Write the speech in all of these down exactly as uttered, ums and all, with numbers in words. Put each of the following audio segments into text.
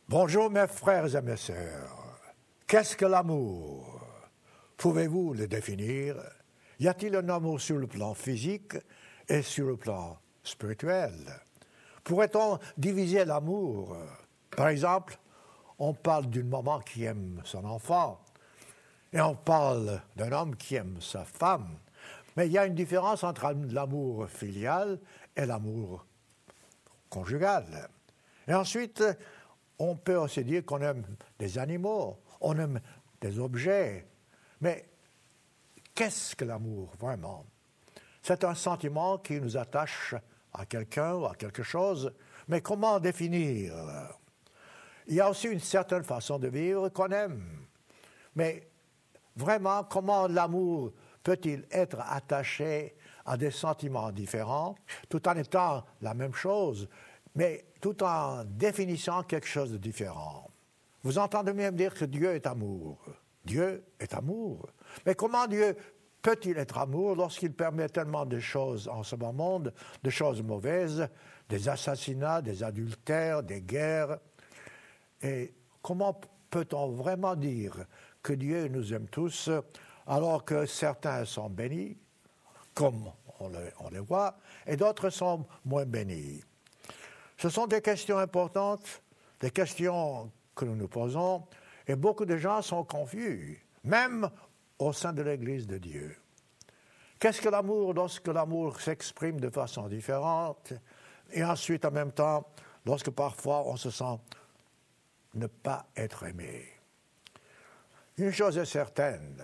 Bonjour mes frères et mes sœurs. Qu'est-ce que l'amour? Pouvez-vous le définir? Y a-t-il un amour sur le plan physique et sur le plan spirituel? Pourrait-on diviser l'amour? Par exemple, on parle d'une maman qui aime son enfant et on parle d'un homme qui aime sa femme. Mais il y a une différence entre l'amour filial et l'amour conjugal. Et ensuite, on peut aussi dire qu'on aime des animaux, on aime des objets. Mais qu'est-ce que l'amour, vraiment? C'est un sentiment qui nous attache à quelqu'un ou à quelque chose. Mais comment définir? Il y a aussi une certaine façon de vivre qu'on aime. Mais vraiment, comment l'amour peut-il être attaché à des sentiments différents, tout en étant la même chose, mais tout en définissant quelque chose de différent? Vous entendez même dire que Dieu est amour. Dieu est amour. Mais comment Dieu peut-il être amour lorsqu'il permet tellement de choses en ce bas monde, de choses mauvaises, des assassinats, des adultères, des guerres? Et comment peut-on vraiment dire que Dieu nous aime tous alors que certains sont bénis, comme on le, on le voit, et d'autres sont moins bénis? Ce sont des questions importantes, des questions que nous nous posons, et beaucoup de gens sont confus, même au sein de l'Église de Dieu. Qu'est-ce que l'amour lorsque l'amour s'exprime de façon différente, et ensuite, en même temps, lorsque parfois on se sent ne pas être aimé? Une chose est certaine,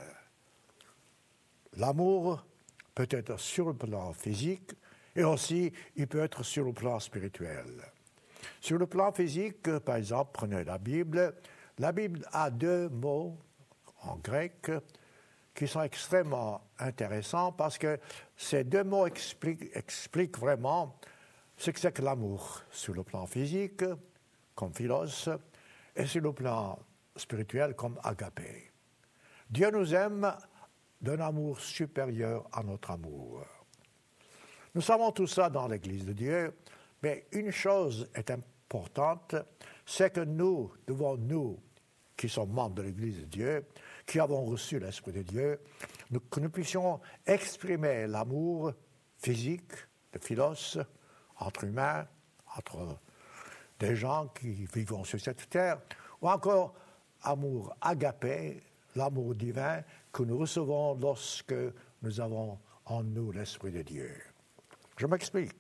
l'amour peut être sur le plan physique et aussi il peut être sur le plan spirituel. Sur le plan physique, par exemple, prenez la Bible. La Bible a deux mots en grec qui sont extrêmement intéressants parce que ces deux mots expliquent, expliquent vraiment ce que c'est que l'amour sur le plan physique, comme philos, et sur le plan spirituel, comme agapé. Dieu nous aime d'un amour supérieur à notre amour. Nous savons tout ça dans l'Église de Dieu, mais une chose est importante, c'est que nous devons, nous, qui sommes membres de l'Église de Dieu, qui avons reçu l'Esprit de Dieu, nous, que nous puissions exprimer l'amour physique, de philos, entre humains, entre des gens qui vivent sur cette terre, ou encore amour agapé, l'amour divin que nous recevons lorsque nous avons en nous l'Esprit de Dieu. Je m'explique.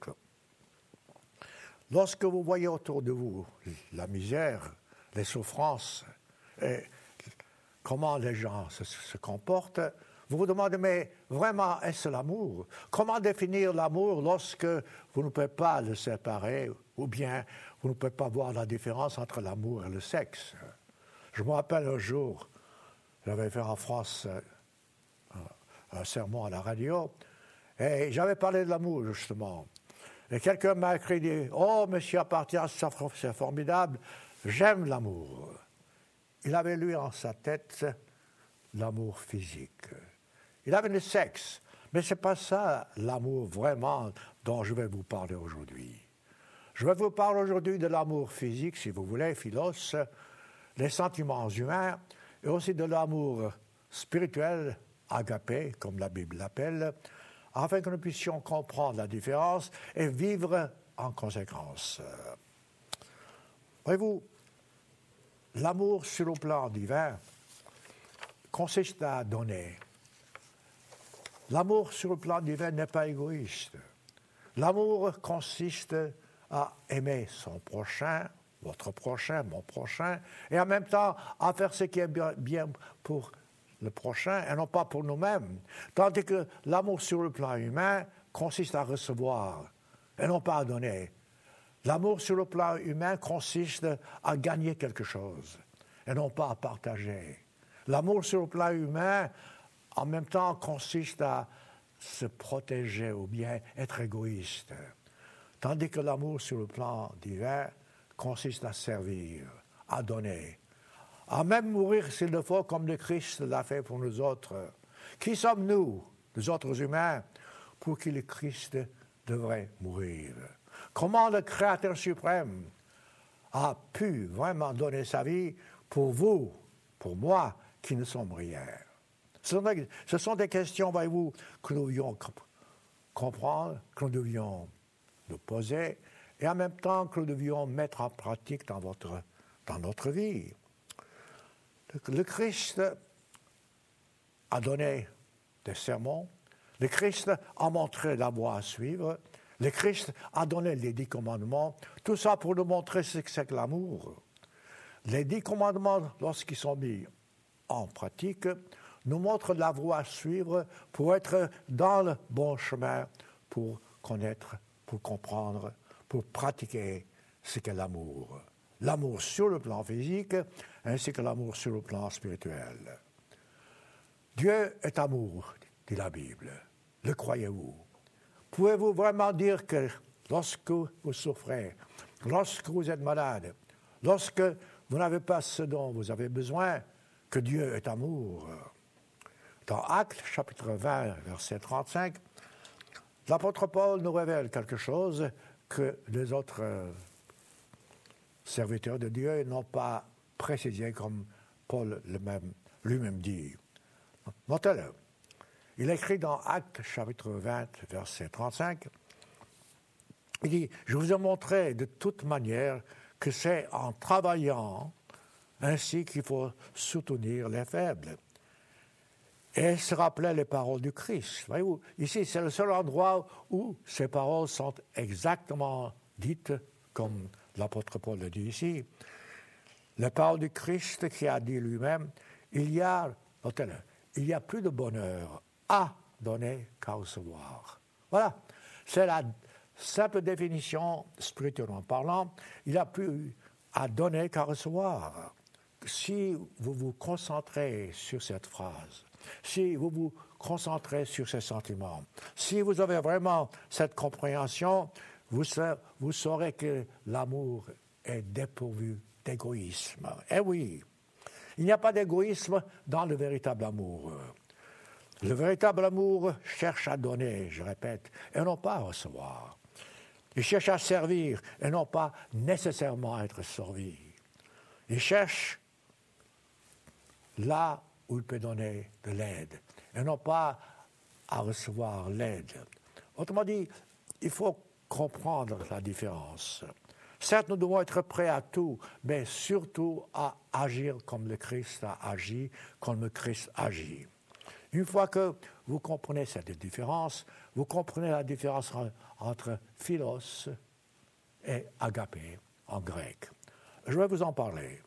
Lorsque vous voyez autour de vous la misère, les souffrances, et comment les gens se, se comportent, vous vous demandez, mais vraiment, est-ce l'amour? Comment définir l'amour lorsque vous ne pouvez pas le séparer, ou bien vous ne pouvez pas voir la différence entre l'amour et le sexe? Je me rappelle un jour, j'avais fait en France un, un sermon à la radio, et j'avais parlé de l'amour, justement. Et quelqu'un m'a écrit, dit, « Oh, monsieur Apartia, c'est formidable, j'aime l'amour. » Il avait, lui, en sa tête, l'amour physique. Il avait le sexe, mais ce n'est pas ça l'amour vraiment dont je vais vous parler aujourd'hui. Je vais vous parler aujourd'hui de l'amour physique, si vous voulez, philos, les sentiments humains, et aussi de l'amour spirituel, agapé, comme la Bible l'appelle, afin que nous puissions comprendre la différence et vivre en conséquence. Voyez-vous, l'amour sur le plan divin consiste à donner. L'amour sur le plan divin n'est pas égoïste. L'amour consiste à aimer son prochain, votre prochain, mon prochain, et en même temps à faire ce qui est bien pour le prochain et non pas pour nous-mêmes. Tandis que l'amour sur le plan humain consiste à recevoir et non pas à donner. L'amour sur le plan humain consiste à gagner quelque chose et non pas à partager. L'amour sur le plan humain, en même temps, consiste à se protéger ou bien être égoïste. Tandis que l'amour sur le plan divin consiste à servir, à donner, à même mourir s'il le faut, comme le Christ l'a fait pour nous autres. Qui sommes-nous, nous autres humains, pour qui le Christ devrait mourir? Comment le Créateur suprême a pu vraiment donner sa vie pour vous, pour moi, qui ne sommes rien. Ce sont des, ce sont des questions, voyez-vous, que nous devions comp- comprendre, que nous devions nous poser, et en même temps que nous devions mettre en pratique dans, votre, dans notre vie. Le, le Christ a donné des sermons, le Christ a montré la voie à suivre, le Christ a donné les dix commandements, tout ça pour nous montrer ce que c'est que l'amour. Les dix commandements, lorsqu'ils sont mis en pratique, nous montrent la voie à suivre pour être dans le bon chemin, pour connaître, pour comprendre, pour pratiquer ce qu'est l'amour. L'amour sur le plan physique, ainsi que l'amour sur le plan spirituel. Dieu est amour, dit la Bible. Le croyez-vous? Pouvez-vous vraiment dire que lorsque vous souffrez, lorsque vous êtes malade, lorsque vous n'avez pas ce dont vous avez besoin, que Dieu est amour? Dans Actes, chapitre vingt, verset trente-cinq, l'apôtre Paul nous révèle quelque chose que les autres euh, serviteurs de Dieu n'ont pas précisé comme Paul le même, lui-même dit. Notez-le. Il écrit dans Actes, chapitre vingt, verset trente-cinq, il dit « Je vous ai montré de toute manière que c'est en travaillant ainsi qu'il faut soutenir les faibles. » Et il se rappelait les paroles du Christ. Voyez-vous, ici, c'est le seul endroit où ces paroles sont exactement dites, comme l'apôtre Paul le dit ici. Les paroles du Christ qui a dit lui-même, il y a, notez-le, il y a plus de bonheur à donner qu'à recevoir. Voilà, c'est la simple définition, spirituellement parlant, il y a plus à donner qu'à recevoir. Si vous vous concentrez sur cette phrase, si vous vous concentrez sur ces sentiments, si vous avez vraiment cette compréhension, vous, sa- vous saurez que l'amour est dépourvu d'égoïsme. Eh oui, il n'y a pas d'égoïsme dans le véritable amour. Le véritable amour cherche à donner, je répète, et non pas à recevoir. Il cherche à servir et non pas nécessairement à être servi. Il cherche là où il peut donner de l'aide et non pas à recevoir l'aide. Autrement dit, il faut comprendre la différence. Certes, nous devons être prêts à tout, mais surtout à agir comme le Christ a agi, comme le Christ agit. Une fois que vous comprenez cette différence, vous comprenez la différence entre philos et agapé en grec. Je vais vous en parler.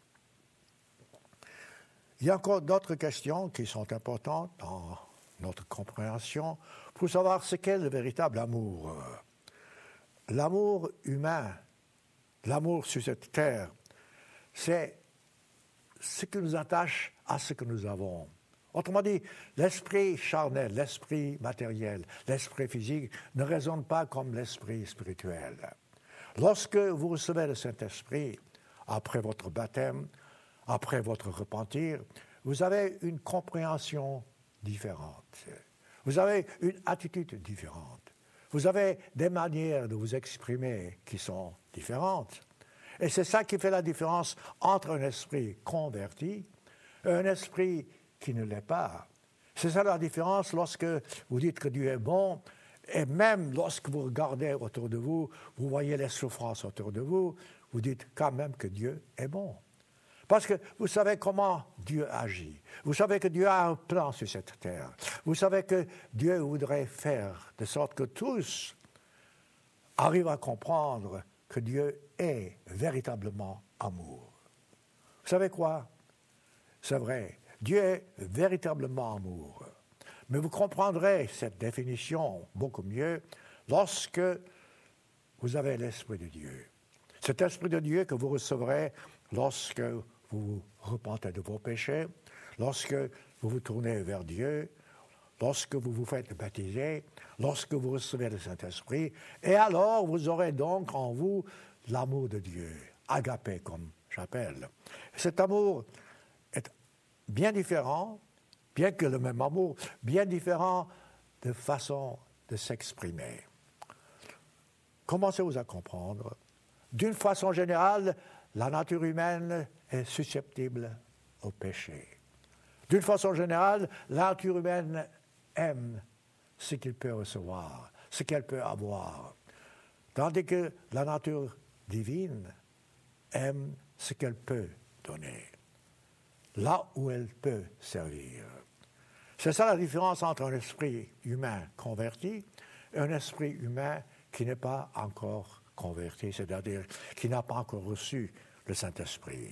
Il y a encore d'autres questions qui sont importantes dans notre compréhension pour savoir ce qu'est le véritable amour. L'amour humain, l'amour sur cette terre, c'est ce qui nous attache à ce que nous avons. Autrement dit, l'esprit charnel, l'esprit matériel, l'esprit physique ne résonne pas comme l'esprit spirituel. Lorsque vous recevez le Saint-Esprit, après votre baptême, après votre repentir, vous avez une compréhension différente. Vous avez une attitude différente. Vous avez des manières de vous exprimer qui sont différentes. Et c'est ça qui fait la différence entre un esprit converti et un esprit qui ne l'est pas. C'est ça la différence lorsque vous dites que Dieu est bon, et même lorsque vous regardez autour de vous, vous voyez les souffrances autour de vous, vous dites quand même que Dieu est bon. Parce que vous savez comment Dieu agit. Vous savez que Dieu a un plan sur cette terre. Vous savez que Dieu voudrait faire de sorte que tous arrivent à comprendre que Dieu est véritablement amour. Vous savez quoi? C'est vrai, Dieu est véritablement amour. Mais vous comprendrez cette définition beaucoup mieux lorsque vous avez l'Esprit de Dieu. Cet Esprit de Dieu que vous recevrez lorsque vous vous repentez de vos péchés, lorsque vous vous tournez vers Dieu, lorsque vous vous faites baptiser, lorsque vous recevez le Saint-Esprit, et alors vous aurez donc en vous l'amour de Dieu, agapé comme j'appelle. Cet amour est bien différent, bien que le même amour, bien différent de façon de s'exprimer. Commencez-vous à comprendre. D'une façon générale, la nature humaine est susceptible au péché. D'une façon générale, la nature humaine aime ce qu'il peut recevoir, ce qu'elle peut avoir, tandis que la nature divine aime ce qu'elle peut donner, là où elle peut servir. C'est ça la différence entre un esprit humain converti et un esprit humain qui n'est pas encore converti, c'est-à-dire qui n'a pas encore reçu le Saint-Esprit.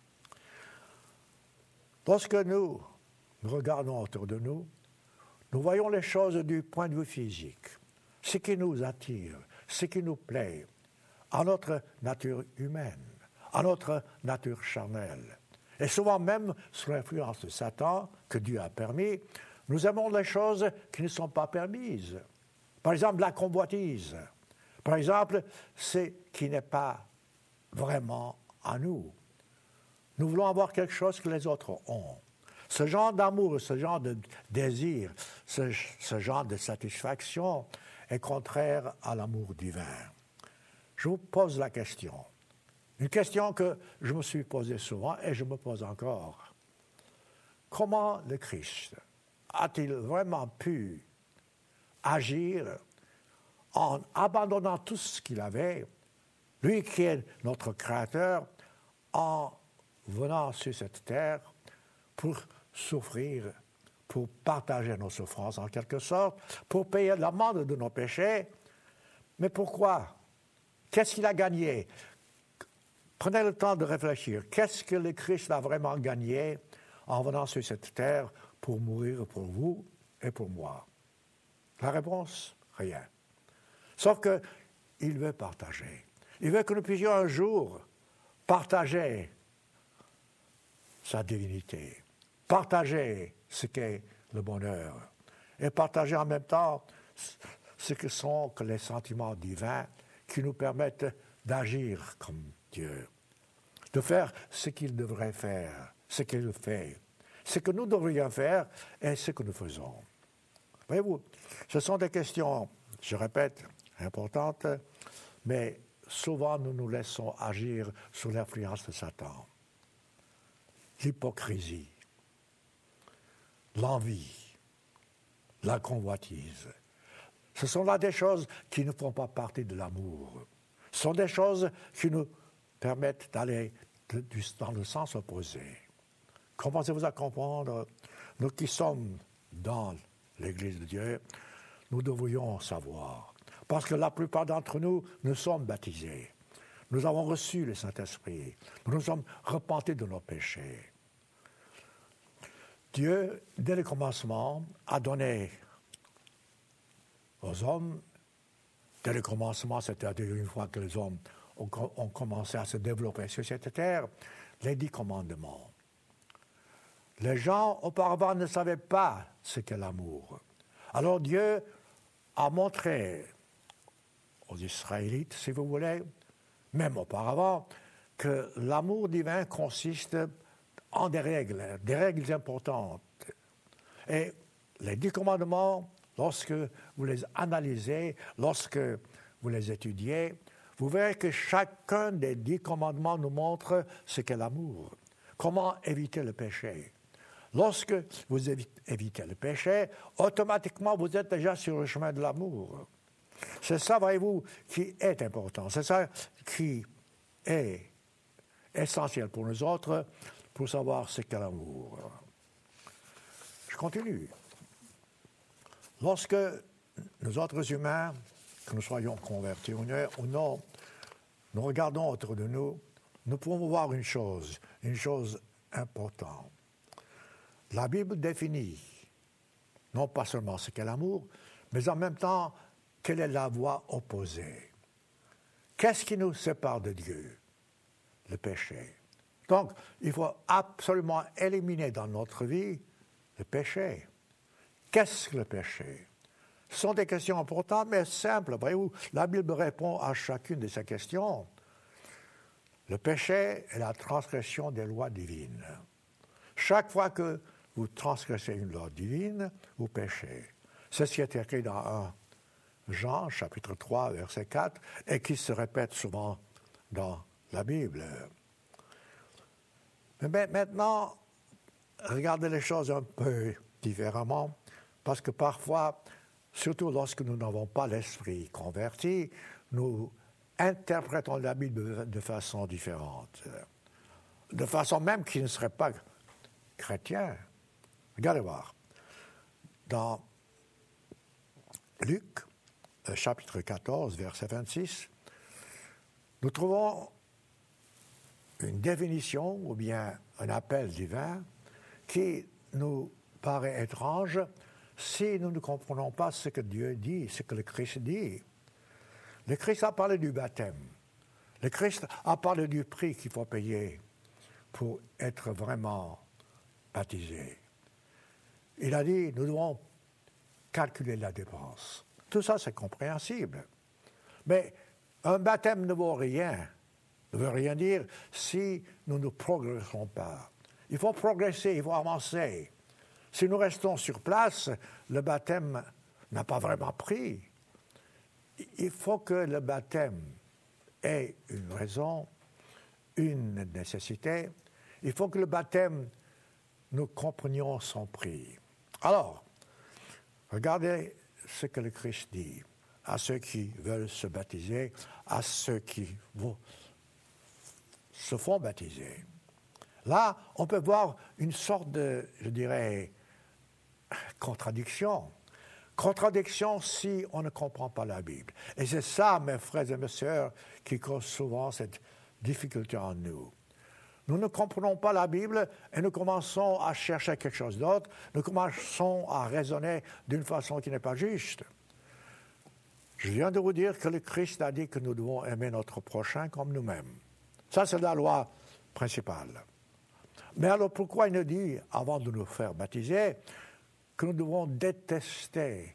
Lorsque nous regardons autour de nous, nous voyons les choses du point de vue physique, ce qui nous attire, ce qui nous plaît, à notre nature humaine, à notre nature charnelle. Et souvent même, sous l'influence de Satan, que Dieu a permis, nous aimons les choses qui ne sont pas permises. Par exemple, la convoitise. Par exemple, ce qui n'est pas vraiment à nous. Nous voulons avoir quelque chose que les autres ont. Ce genre d'amour, ce genre de désir, ce, ce genre de satisfaction est contraire à l'amour divin. Je vous pose la question. Une question que je me suis posée souvent et je me pose encore. Comment le Christ a-t-il vraiment pu agir en abandonnant tout ce qu'il avait, lui qui est notre Créateur, en venant sur cette terre pour souffrir, pour partager nos souffrances en quelque sorte, pour payer l'amende de nos péchés. Mais pourquoi? Qu'est-ce qu'il a gagné? Prenez le temps de réfléchir. Qu'est-ce que le Christ a vraiment gagné en venant sur cette terre pour mourir pour vous et pour moi? La réponse, rien. Sauf qu'il veut partager. Il veut que nous puissions un jour partager sa divinité, partager ce qu'est le bonheur et partager en même temps ce que sont que les sentiments divins qui nous permettent d'agir comme Dieu, de faire ce qu'il devrait faire, ce qu'il fait, ce que nous devrions faire et ce que nous faisons. Voyez-vous, ce sont des questions, je répète, importantes, mais souvent nous nous laissons agir sous l'influence de Satan. L'hypocrisie, l'envie, la convoitise. Ce sont là des choses qui ne font pas partie de l'amour. Ce sont des choses qui nous permettent d'aller de, de, dans le sens opposé. Commencez-vous à comprendre, nous qui sommes dans l'Église de Dieu, nous devrions savoir. Parce que la plupart d'entre nous, nous sommes baptisés. Nous avons reçu le Saint-Esprit. Nous nous sommes repentis de nos péchés. Dieu, dès le commencement, a donné aux hommes, dès le commencement, c'est-à-dire une fois que les hommes ont, ont commencé à se développer sur cette terre, les dix commandements. Les gens, auparavant, ne savaient pas ce qu'est l'amour. Alors Dieu a montré aux Israélites, si vous voulez, même auparavant, que l'amour divin consiste en des règles, des règles importantes. Et les dix commandements, lorsque vous les analysez, lorsque vous les étudiez, vous verrez que chacun des dix commandements nous montre ce qu'est l'amour, comment éviter le péché. Lorsque vous évitez le péché, automatiquement vous êtes déjà sur le chemin de l'amour. C'est ça, voyez-vous, qui est important. C'est ça qui est essentiel pour nous autres, pour savoir ce qu'est l'amour. Je continue. Lorsque nous autres humains, que nous soyons convertis ou non, nous regardons autour de nous, nous pouvons voir une chose, une chose importante. La Bible définit non pas seulement ce qu'est l'amour, mais en même temps, quelle est la voie opposée. Qu'est-ce qui nous sépare de Dieu? Le péché. Donc, il faut absolument éliminer dans notre vie le péché. Qu'est-ce que le péché? Ce sont des questions importantes, mais simples. Voyez-vous, la Bible répond à chacune de ces questions. Le péché est la transgression des lois divines. Chaque fois que vous transgressez une loi divine, vous péchez. C'est ce qui est écrit dans un Jean, chapitre trois, verset quatre, et qui se répète souvent dans la Bible. Mais maintenant, regardez les choses un peu différemment, parce que parfois, surtout lorsque nous n'avons pas l'esprit converti, nous interprétons la Bible de façon différente, de façon même qui ne serait pas chrétien. Regardez voir. Dans Luc, chapitre quatorze, verset vingt-six, nous trouvons une définition ou bien un appel divin qui nous paraît étrange si nous ne comprenons pas ce que Dieu dit, ce que le Christ dit. Le Christ a parlé du baptême. Le Christ a parlé du prix qu'il faut payer pour être vraiment baptisé. Il a dit, nous devons calculer la dépense. Tout ça, c'est compréhensible. Mais un baptême ne vaut rien, ne veut rien dire si nous ne progressons pas. Il faut progresser, il faut avancer. Si nous restons sur place, le baptême n'a pas vraiment pris. Il faut que le baptême ait une raison, une nécessité. Il faut que le baptême, nous comprenions son prix. Alors, regardez ce que le Christ dit à ceux qui veulent se baptiser, à ceux qui vont, se font baptiser. Là, on peut voir une sorte de, je dirais, contradiction. Contradiction si on ne comprend pas la Bible. Et c'est ça, mes frères et mes sœurs, qui cause souvent cette difficulté en nous. Nous ne comprenons pas la Bible et nous commençons à chercher quelque chose d'autre. Nous commençons à raisonner d'une façon qui n'est pas juste. Je viens de vous dire que le Christ a dit que nous devons aimer notre prochain comme nous-mêmes. Ça, c'est la loi principale. Mais alors pourquoi il nous dit, avant de nous faire baptiser, que nous devons détester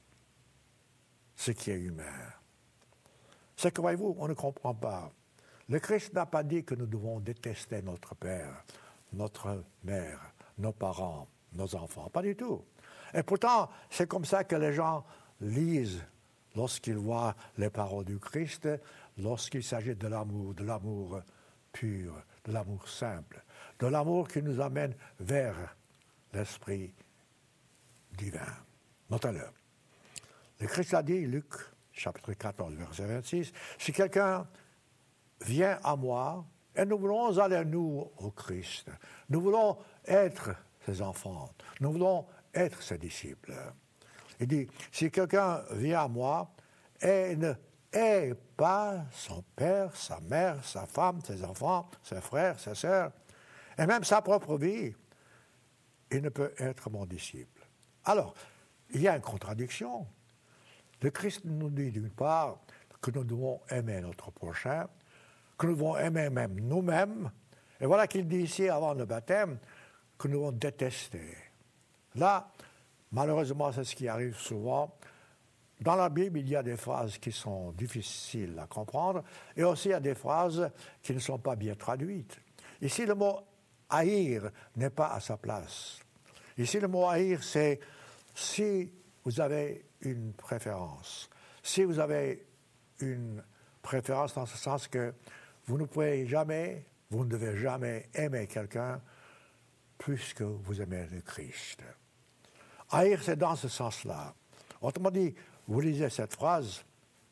ce qui est humain? C'est que, voyez-vous, on ne comprend pas. Le Christ n'a pas dit que nous devons détester notre père, notre mère, nos parents, nos enfants. Pas du tout. Et pourtant, c'est comme ça que les gens lisent lorsqu'ils voient les paroles du Christ, lorsqu'il s'agit de l'amour, de l'amour pur, de l'amour simple, de l'amour qui nous amène vers l'Esprit divin. Notez-le. Le Christ a dit, Luc, chapitre quatorze, verset vingt-six, « Si quelqu'un vient à moi, et nous voulons aller, nous, au Christ, nous voulons être ses enfants, nous voulons être ses disciples. » Il dit, « Si quelqu'un vient à moi et ne hait pas son père, sa mère, sa femme, ses enfants, ses frères, ses sœurs, et même sa propre vie, il ne peut être mon disciple. » Alors, il y a une contradiction. Le Christ nous dit d'une part que nous devons aimer notre prochain, que nous devons aimer même nous-mêmes, et voilà qu'il dit ici, avant le baptême, que nous devons détester. Là, malheureusement, c'est ce qui arrive souvent. Dans la Bible, il y a des phrases qui sont difficiles à comprendre, et aussi il y a des phrases qui ne sont pas bien traduites. Ici, le mot « haïr » n'est pas à sa place. Ici, le mot « haïr », c'est si vous avez une préférence, si vous avez une préférence dans ce sens que vous ne pouvez jamais, vous ne devez jamais aimer quelqu'un plus que vous aimez le Christ. Haïr, c'est dans ce sens-là. Autrement dit, vous lisez cette phrase,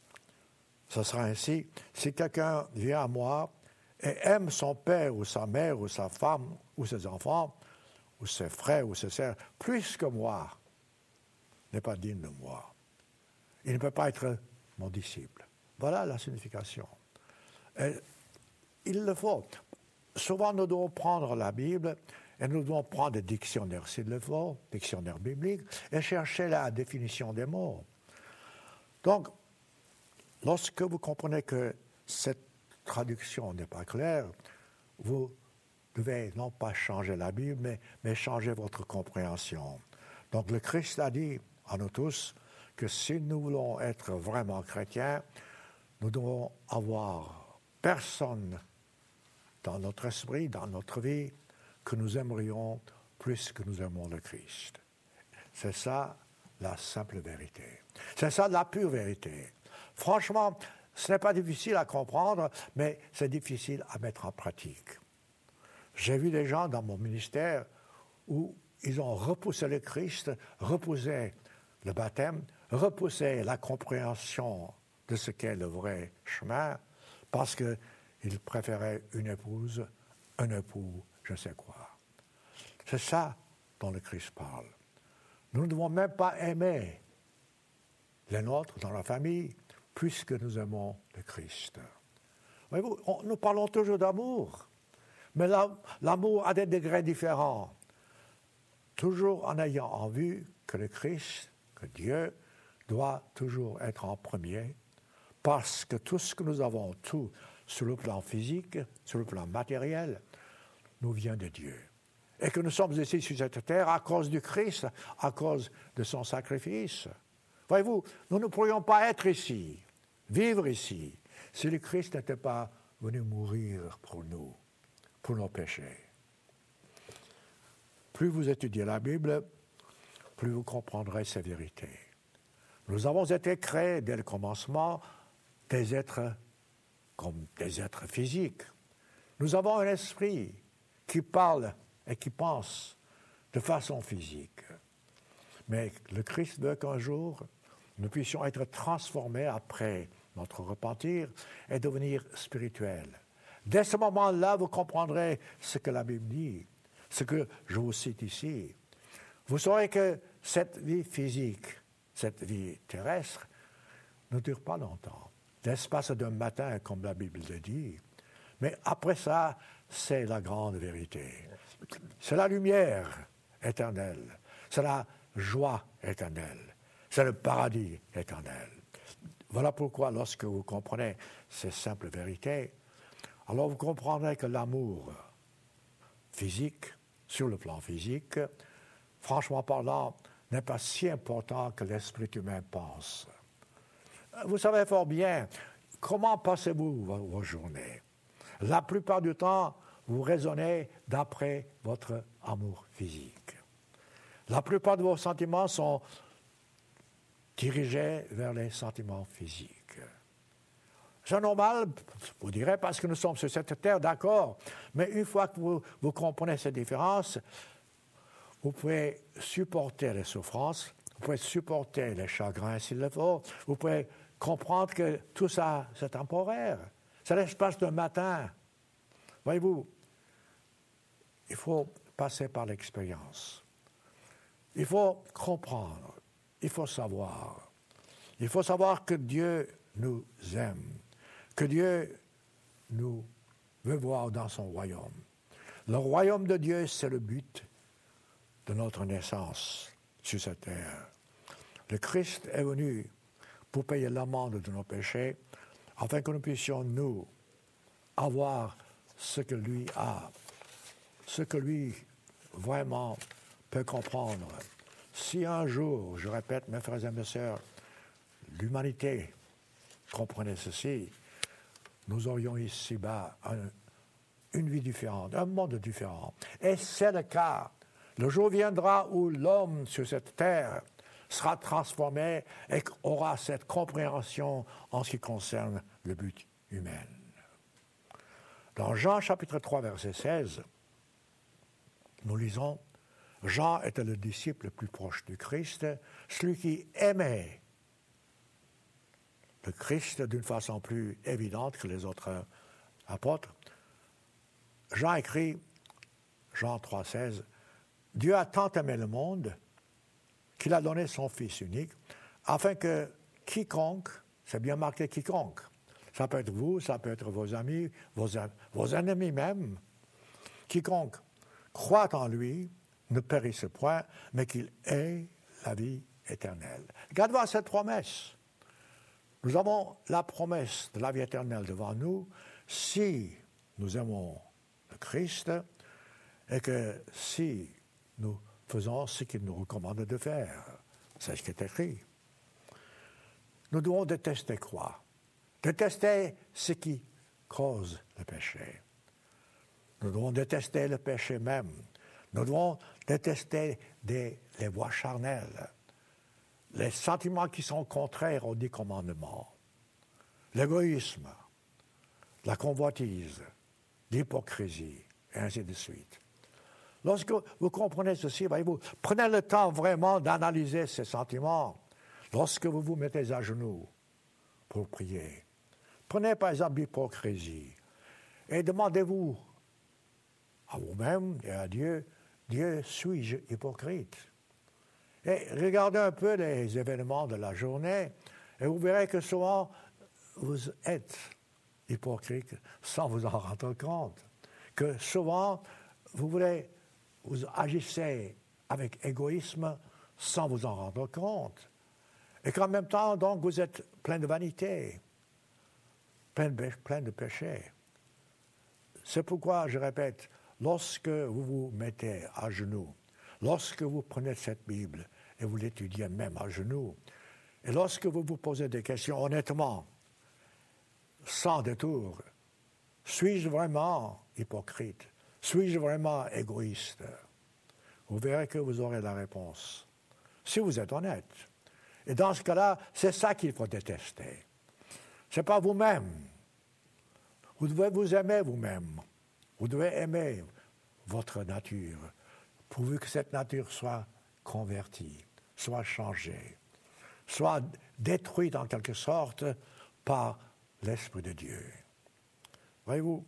ce sera ainsi, si quelqu'un vient à moi et aime son père ou sa mère ou sa femme ou ses enfants, ou ses frères ou ses sœurs, plus que moi, n'est pas digne de moi. Il ne peut pas être mon disciple. Voilà la signification. Et il le faut. Souvent, nous devons prendre la Bible et nous devons prendre des dictionnaires, s'il le faut, dictionnaires bibliques, et chercher la définition des mots. Donc, lorsque vous comprenez que cette traduction n'est pas claire, vous devez non pas changer la Bible, mais, mais changer votre compréhension. Donc, le Christ a dit à nous tous que si nous voulons être vraiment chrétiens, nous devons avoir personne dans notre esprit, dans notre vie, que nous aimerions plus que nous aimons le Christ. C'est ça la simple vérité. C'est ça la pure vérité. Franchement, ce n'est pas difficile à comprendre, mais c'est difficile à mettre en pratique. J'ai vu des gens dans mon ministère où ils ont repoussé le Christ, repoussé le baptême, repoussé la compréhension de ce qu'est le vrai chemin, parce qu'ils préféraient une épouse, un époux, je ne sais quoi. C'est ça dont le Christ parle. Nous ne devons même pas aimer les nôtres dans la famille, puisque nous aimons le Christ. Voyez-vous, on, nous parlons toujours d'amour, mais la, l'amour a des degrés différents, toujours en ayant en vue que le Christ, que Dieu, doit toujours être en premier, parce que tout ce que nous avons, tout sur le plan physique, sur le plan matériel, nous vient de Dieu. Et que nous sommes ici sur cette terre à cause du Christ, à cause de son sacrifice. Voyez-vous, nous ne pourrions pas être ici, vivre ici, si le Christ n'était pas venu mourir pour nous, pour nos péchés. Plus vous étudiez la Bible, plus vous comprendrez ces vérités. Nous avons été créés dès le commencement des êtres comme des êtres physiques. Nous avons un esprit qui parle et qui pense de façon physique. Mais le Christ veut qu'un jour, nous puissions être transformés après notre repentir et devenir spirituels. Dès ce moment-là, vous comprendrez ce que la Bible dit, ce que je vous cite ici. Vous saurez que cette vie physique, cette vie terrestre, ne dure pas longtemps. L'espace d'un matin, comme la Bible le dit. Mais après ça, c'est la grande vérité. C'est la lumière éternelle. C'est la joie éternelle. C'est le paradis éternel. Voilà pourquoi, lorsque vous comprenez ces simples vérités, alors vous comprendrez que l'amour physique, sur le plan physique, franchement parlant, n'est pas si important que l'esprit humain pense. Vous savez fort bien, comment passez-vous vos, vos journées? La plupart du temps, vous raisonnez d'après votre amour physique. La plupart de vos sentiments sont dirigés vers les sentiments physiques. C'est normal, vous direz, parce que nous sommes sur cette terre, d'accord, mais une fois que vous, vous comprenez cette différence, vous pouvez supporter les souffrances, vous pouvez supporter les chagrins s'il le faut, vous pouvez comprendre que tout ça, c'est temporaire. C'est l'espace d'un matin. Voyez-vous, il faut passer par l'expérience. Il faut comprendre. Il faut savoir. Il faut savoir que Dieu nous aime, que Dieu nous veut voir dans son royaume. Le royaume de Dieu, c'est le but de notre naissance sur cette terre. Le Christ est venu pour payer l'amende de nos péchés, afin que nous puissions, nous, avoir ce que lui a, ce que lui vraiment peut comprendre. Si un jour, je répète, mes frères et mes sœurs, l'humanité comprenait ceci, nous aurions ici-bas un, une vie différente, un monde différent. Et c'est le cas. Le jour viendra où l'homme sur cette terre sera transformé et aura cette compréhension en ce qui concerne le but humain. Dans Jean chapitre trois, verset seize, nous lisons « Jean était le disciple le plus proche du Christ, celui qui aimait le Christ d'une façon plus évidente que les autres apôtres. » Jean écrit, Jean trois, seize, « Dieu a tant aimé le monde qu'il a donné son Fils unique, afin que quiconque, c'est bien marqué quiconque, ça peut être vous, ça peut être vos amis, vos, vos ennemis même, quiconque croit en lui ne périsse point, mais qu'il ait la vie éternelle. » Regardez cette promesse. Nous avons la promesse de la vie éternelle devant nous si nous aimons le Christ et que si nous faisons ce qu'il nous recommande de faire. C'est ce qui est écrit. Nous devons détester quoi? Détester ce qui cause le péché. Nous devons détester le péché même. Nous devons détester des, les voies charnelles, les sentiments qui sont contraires aux dix commandements, l'égoïsme, la convoitise, l'hypocrisie, et ainsi de suite. Lorsque vous comprenez ceci, voyez-vous, prenez le temps vraiment d'analyser ces sentiments lorsque vous vous mettez à genoux pour prier. Prenez par exemple l'hypocrisie et demandez-vous à vous-même et à Dieu, Dieu, suis-je hypocrite? Et regardez un peu les événements de la journée et vous verrez que souvent vous êtes hypocrite sans vous en rendre compte. Que souvent vous voulez, vous agissez avec égoïsme sans vous en rendre compte. Et qu'en même temps, donc, vous êtes plein de vanité, plein de, plein de péchés. C'est pourquoi, je répète, lorsque vous vous mettez à genoux, lorsque vous prenez cette Bible et vous l'étudiez même à genoux, et lorsque vous vous posez des questions honnêtement, sans détour, suis-je vraiment hypocrite? Suis-je vraiment égoïste? Vous verrez que vous aurez la réponse, si vous êtes honnête. Et dans ce cas-là, c'est ça qu'il faut détester. Ce n'est pas vous-même. Vous devez vous aimer vous-même. Vous devez aimer votre nature, pourvu que cette nature soit convertie, soit changée, soit détruite en quelque sorte par l'Esprit de Dieu. Voyez-vous,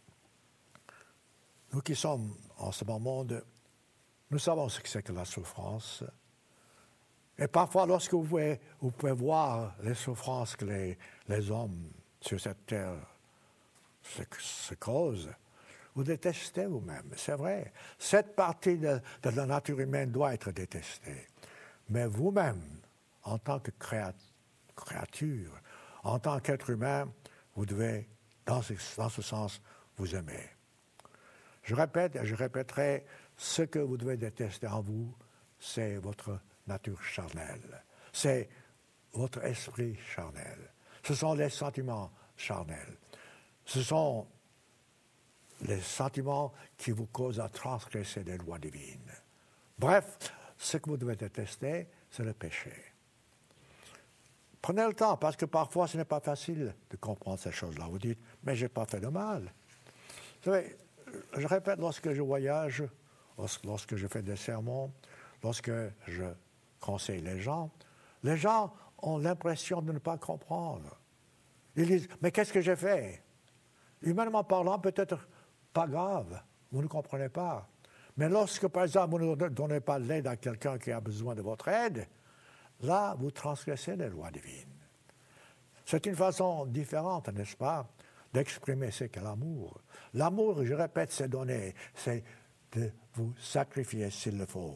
nous qui sommes en ce monde, nous savons ce que c'est que la souffrance. Et parfois, lorsque vous pouvez, vous pouvez voir les souffrances que les, les hommes sur cette terre se, se causent, vous détestez vous-même, c'est vrai. Cette partie de, de la nature humaine doit être détestée. Mais vous-même, en tant que créature, en tant qu'être humain, vous devez, dans ce, dans ce sens, vous aimer. Je répète et je répéterai, ce que vous devez détester en vous, c'est votre nature charnelle. C'est votre esprit charnel. Ce sont les sentiments charnels. Ce sont les sentiments qui vous causent à transgresser les lois divines. Bref, ce que vous devez détester, c'est le péché. Prenez le temps, parce que parfois ce n'est pas facile de comprendre ces choses-là. Vous dites, mais je n'ai pas fait de mal. Vous savez, je répète, lorsque je voyage, lorsque je fais des sermons, lorsque je conseille les gens, les gens ont l'impression de ne pas comprendre. Ils disent, mais qu'est-ce que j'ai fait? Humainement parlant, peut-être pas grave, vous ne comprenez pas. Mais lorsque, par exemple, vous ne donnez pas l'aide à quelqu'un qui a besoin de votre aide, là, vous transgressez les lois divines. C'est une façon différente, n'est-ce pas, d'exprimer ce qu'est l'amour. L'amour, je répète, c'est donner, c'est de vous sacrifier s'il le faut.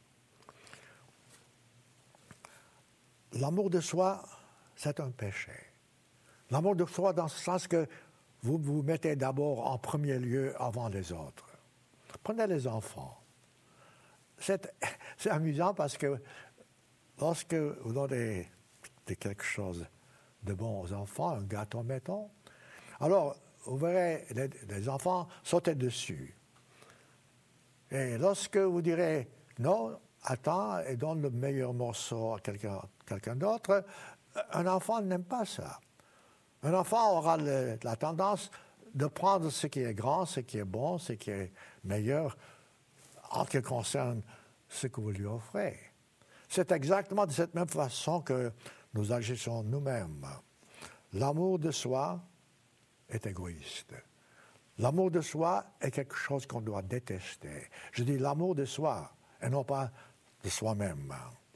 L'amour de soi, c'est un péché. L'amour de soi dans ce sens que vous vous mettez d'abord en premier lieu avant les autres. Prenez les enfants. C'est, c'est amusant parce que lorsque vous donnez quelque chose de bon aux enfants, un gâteau, mettons, alors vous verrez les, les enfants sauter dessus. Et lorsque vous direz non, attends et donne le meilleur morceau à quelqu'un, quelqu'un d'autre, un enfant n'aime pas ça. Un enfant aura le, la tendance de prendre ce qui est grand, ce qui est bon, ce qui est meilleur, en ce qui concerne ce que vous lui offrez. C'est exactement de cette même façon que nous agissons nous-mêmes. L'amour de soi est égoïste. L'amour de soi est quelque chose qu'on doit détester. Je dis l'amour de soi et non pas de soi-même.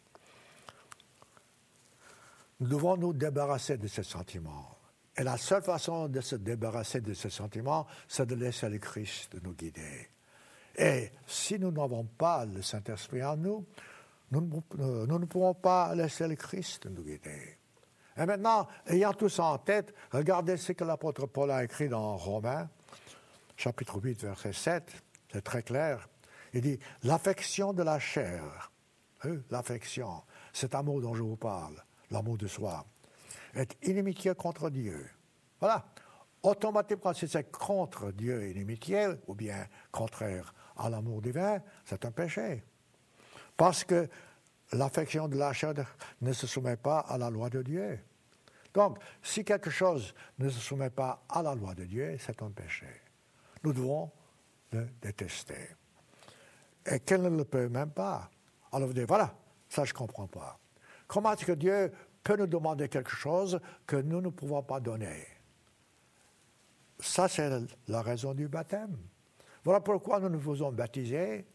Nous devons nous débarrasser de ces sentiments. Et la seule façon de se débarrasser de ces sentiments, c'est de laisser le Christ nous guider. Et si nous n'avons pas le Saint-Esprit en nous, nous, nous, nous ne pouvons pas laisser le Christ nous guider. Et maintenant, ayant tout ça en tête, regardez ce que l'apôtre Paul a écrit dans Romains, chapitre huit, verset sept, c'est très clair. Il dit, l'affection de la chair, hein, l'affection, cet amour dont je vous parle, l'amour de soi, est inimitié contre Dieu. Voilà. Automatiquement, si c'est contre Dieu inimitié, ou bien contraire à l'amour divin, c'est un péché. Parce que l'affection de la chair ne se soumet pas à la loi de Dieu. Donc, si quelque chose ne se soumet pas à la loi de Dieu, c'est un péché. Nous devons le détester. Et qu'elle ne le peut même pas. Alors vous dites, voilà, ça je ne comprends pas. Comment est-ce que Dieu peut nous demander quelque chose que nous ne pouvons pas donner? Ça, c'est la raison du baptême. Voilà pourquoi nous nous faisons baptiser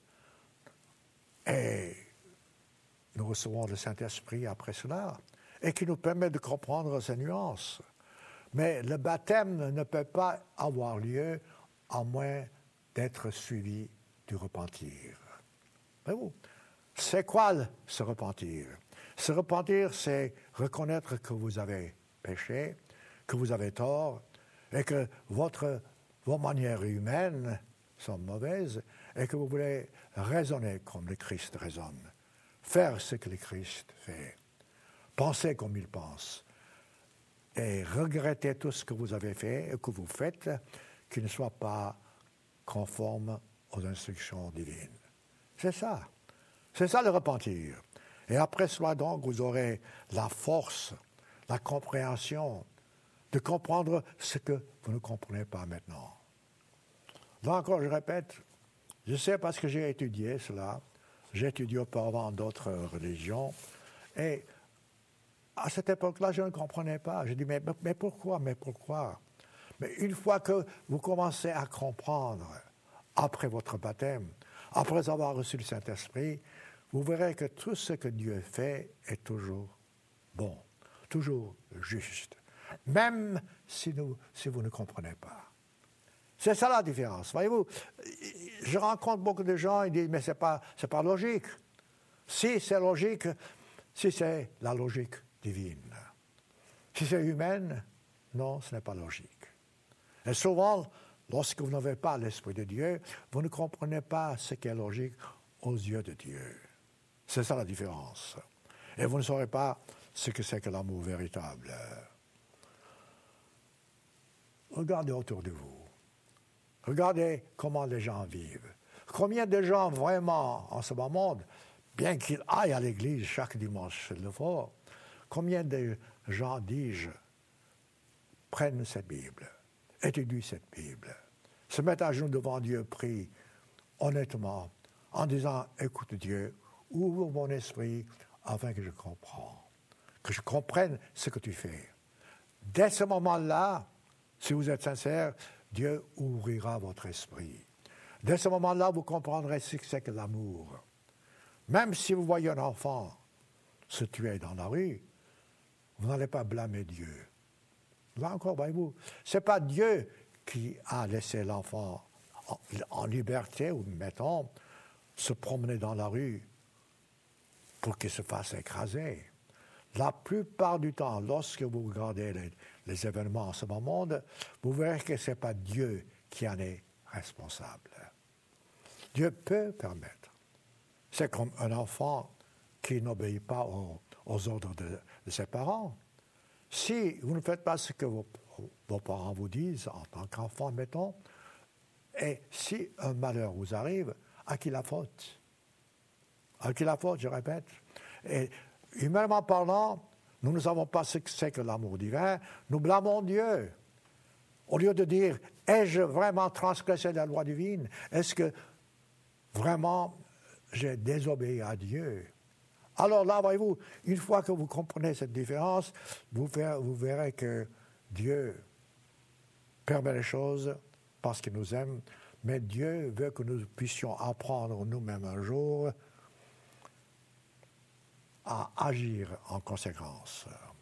et nous recevons le Saint-Esprit après cela, et qui nous permet de comprendre ces nuances. Mais le baptême ne peut pas avoir lieu à moins d'être suivi du repentir. Voyez-vous, c'est quoi se repentir? Se repentir, c'est reconnaître que vous avez péché, que vous avez tort, et que votre, vos manières humaines sont mauvaises, et que vous voulez raisonner comme le Christ raisonne, faire ce que le Christ fait, penser comme il pense, et regretter tout ce que vous avez fait et que vous faites, qui ne soit pas conforme aux instructions divines. C'est ça. C'est ça le repentir. Et après cela, donc, vous aurez la force, la compréhension de comprendre ce que vous ne comprenez pas maintenant. Là encore, je répète, je sais parce que j'ai étudié cela, j'ai étudié auparavant d'autres religions, et à cette époque-là, je ne comprenais pas. Je dis, mais, mais pourquoi, mais pourquoi? Mais une fois que vous commencez à comprendre, après votre baptême, après avoir reçu le Saint-Esprit, vous verrez que tout ce que Dieu fait est toujours bon, toujours juste, même si, nous, si vous ne comprenez pas. C'est ça la différence. Voyez-vous, je rencontre beaucoup de gens, ils disent, mais ce n'est pas, c'est pas logique. Si c'est logique, si c'est la logique divine. Si c'est humaine, non, ce n'est pas logique. Et souvent, lorsque vous n'avez pas l'Esprit de Dieu, vous ne comprenez pas ce qui est logique aux yeux de Dieu. C'est ça la différence. Et vous ne saurez pas ce que c'est que l'amour véritable. Regardez autour de vous. Regardez comment les gens vivent. Combien de gens vraiment en ce moment, bien qu'ils aillent à l'église chaque dimanche, s'il le faut, combien de gens, dis-je, prennent cette Bible, étudient cette Bible, se mettent à genoux devant Dieu, prient honnêtement, en disant, écoute Dieu, ouvre mon esprit afin que je comprenne, que je comprenne ce que tu fais. Dès ce moment-là, si vous êtes sincère, Dieu ouvrira votre esprit. Dès ce moment-là, vous comprendrez ce que c'est que l'amour. Même si vous voyez un enfant se tuer dans la rue, vous n'allez pas blâmer Dieu. Là encore, voyez-vous, ce n'est pas Dieu qui a laissé l'enfant en, en liberté, ou mettons, se promener dans la rue pour qu'il se fasse écraser. La plupart du temps, lorsque vous regardez les, les événements en ce moment, vous verrez que ce n'est pas Dieu qui en est responsable. Dieu peut permettre. C'est comme un enfant qui n'obéit pas aux, aux ordres de, de ses parents. Si vous ne faites pas ce que vos, vos parents vous disent en tant qu'enfant, mettons, et si un malheur vous arrive, à qui la faute? À qui la faute, je répète. Et humainement parlant, nous ne savons pas ce que c'est que l'amour divin, nous blâmons Dieu. Au lieu de dire, ai-je vraiment transgressé la loi divine? Est-ce que vraiment j'ai désobéi à Dieu? Alors là, voyez-vous, une fois que vous comprenez cette différence, vous verrez, vous verrez que Dieu permet les choses parce qu'il nous aime, mais Dieu veut que nous puissions apprendre nous-mêmes un jour à agir en conséquence.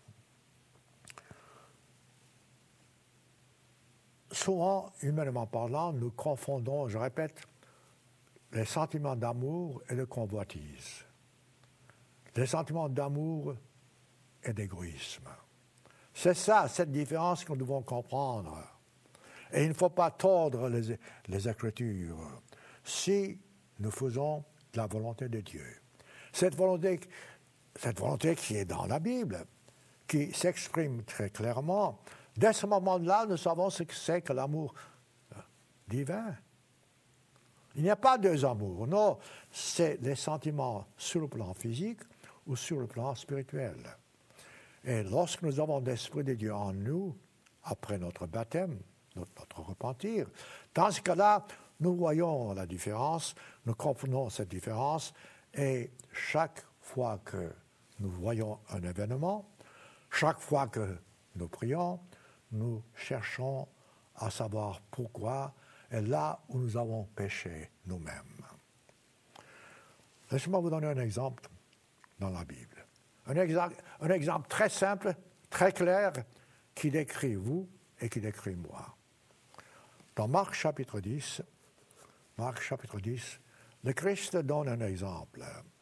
Souvent, humainement parlant, nous confondons, je répète, les sentiments d'amour et de convoitise. Les sentiments d'amour et d'égoïsme. C'est ça, cette différence que nous devons comprendre. Et il ne faut pas tordre les, les Écritures si nous faisons de la volonté de Dieu. Cette volonté, cette volonté qui est dans la Bible, qui s'exprime très clairement, dès ce moment-là, nous savons ce que c'est que l'amour divin. Il n'y a pas deux amours, non, c'est les sentiments sur le plan physique ou sur le plan spirituel. Et lorsque nous avons l'Esprit de Dieu en nous, après notre baptême, notre, notre repentir, dans ce cas-là, nous voyons la différence, nous comprenons cette différence, et chaque fois que nous voyons un événement, chaque fois que nous prions, nous cherchons à savoir pourquoi et là où nous avons péché nous-mêmes. Laissez-moi vous donner un exemple dans la Bible. Un exemple, un exemple très simple, très clair, qui décrit vous et qui décrit moi. Dans Marc chapitre dix, Marc chapitre dix, le Christ donne un exemple.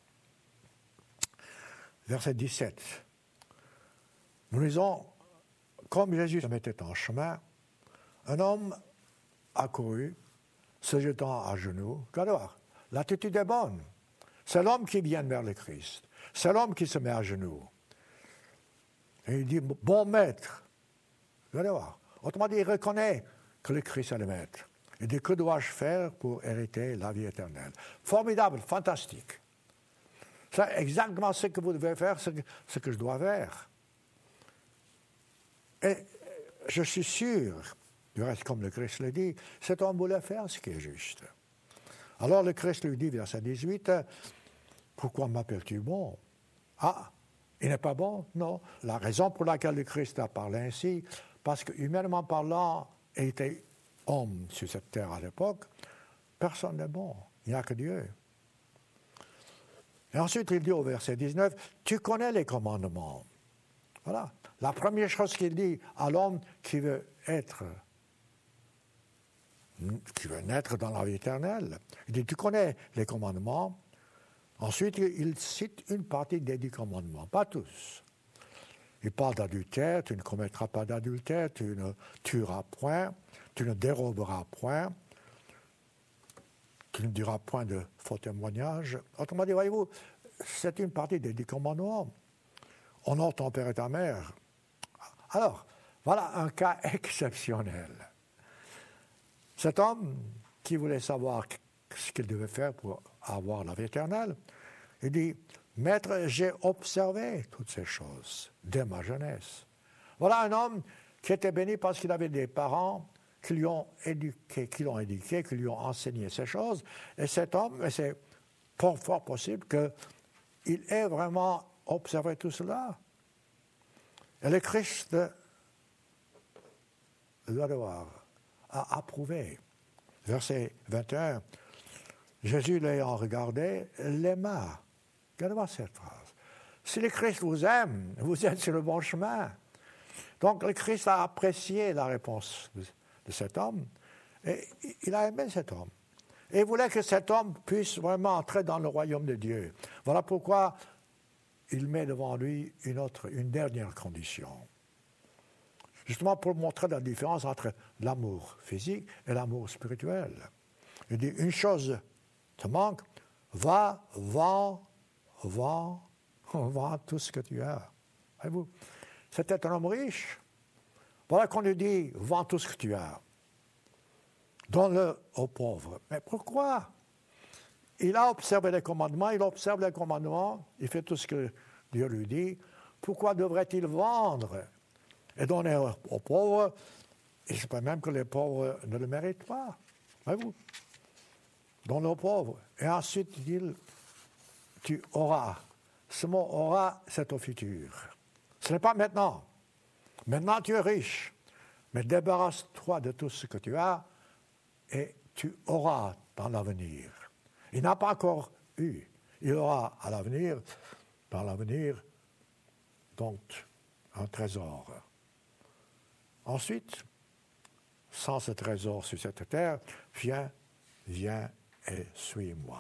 Verset dix-sept. Nous lisons, comme Jésus se mettait en chemin, un homme accourut, se jetant à genoux. Regardez voir, l'attitude est bonne. C'est l'homme qui vient vers le Christ. C'est l'homme qui se met à genoux. Et il dit, bon maître. Regardez voir. Autrement dit, il reconnaît que le Christ est le maître. Il dit, que dois-je faire pour hériter la vie éternelle? Formidable, fantastique. C'est exactement ce que vous devez faire, ce que, ce que je dois faire. Et je suis sûr, du reste, comme le Christ le dit, cet homme voulait faire ce qui est juste. Alors le Christ lui dit, verset dix-huit, « Pourquoi m'appelles-tu bon? » Ah, il n'est pas bon? Non. La raison pour laquelle le Christ a parlé ainsi, parce que humainement parlant, il était homme sur cette terre à l'époque, personne n'est bon, il n'y a que Dieu. Et ensuite, il dit au verset dix-neuf, « Tu connais les commandements. » Voilà. La première chose qu'il dit à l'homme qui veut être, qui veut naître dans la vie éternelle, il dit, « Tu connais les commandements. » Ensuite, il cite une partie des dix commandements, pas tous. Il parle d'adultère, tu ne commettras pas d'adultère, tu ne tueras point, tu ne déroberas point, tu ne diras point de faux témoignage. Autrement dit, voyez-vous, c'est une partie des dix commandements. Honore ton père et ta mère. Alors, voilà un cas exceptionnel. Cet homme qui voulait savoir ce qu'il devait faire pour avoir la vie éternelle, il dit, « Maître, j'ai observé toutes ces choses dès ma jeunesse. » Voilà un homme qui était béni parce qu'il avait des parents qui lui ont éduqué, qui l'ont éduqué, qui lui ont enseigné ces choses. Et cet homme, et c'est fort, fort possible qu'il ait vraiment observé tout cela. Et le Christ, doit devoir, a approuvé. Verset vingt et un, Jésus l'ayant regardé, l'aima. Regardez voir cette phrase. Si le Christ vous aime, vous êtes sur le bon chemin. Donc le Christ a apprécié la réponse de, de cet homme, et il a aimé cet homme. Et il voulait que cet homme puisse vraiment entrer dans le royaume de Dieu. Voilà pourquoi il met devant lui une autre, une dernière condition. Justement pour montrer la différence entre l'amour physique et l'amour spirituel. Il dit, une chose te manque, va, vends, vends, vends tout ce que tu as. Voyez-vous, c'était un homme riche. Voilà qu'on lui dit, vends tout ce que tu as. Donne-le aux pauvres. Mais pourquoi? Il a observé les commandements, il observe les commandements, il fait tout ce que Dieu lui dit. Pourquoi devrait-il vendre et donner aux pauvres? Et je pense même que les pauvres ne le méritent pas. Voyez-vous? Donne aux pauvres. Et ensuite, il dit, tu auras. Ce mot aura, c'est au futur. Ce n'est pas maintenant. Maintenant, tu es riche. Mais débarrasse-toi de tout ce que tu as et tu auras dans l'avenir. Il n'a pas encore eu. Il aura à l'avenir, dans l'avenir, donc, un trésor. Ensuite, sans ce trésor sur cette terre, viens, viens et suis-moi.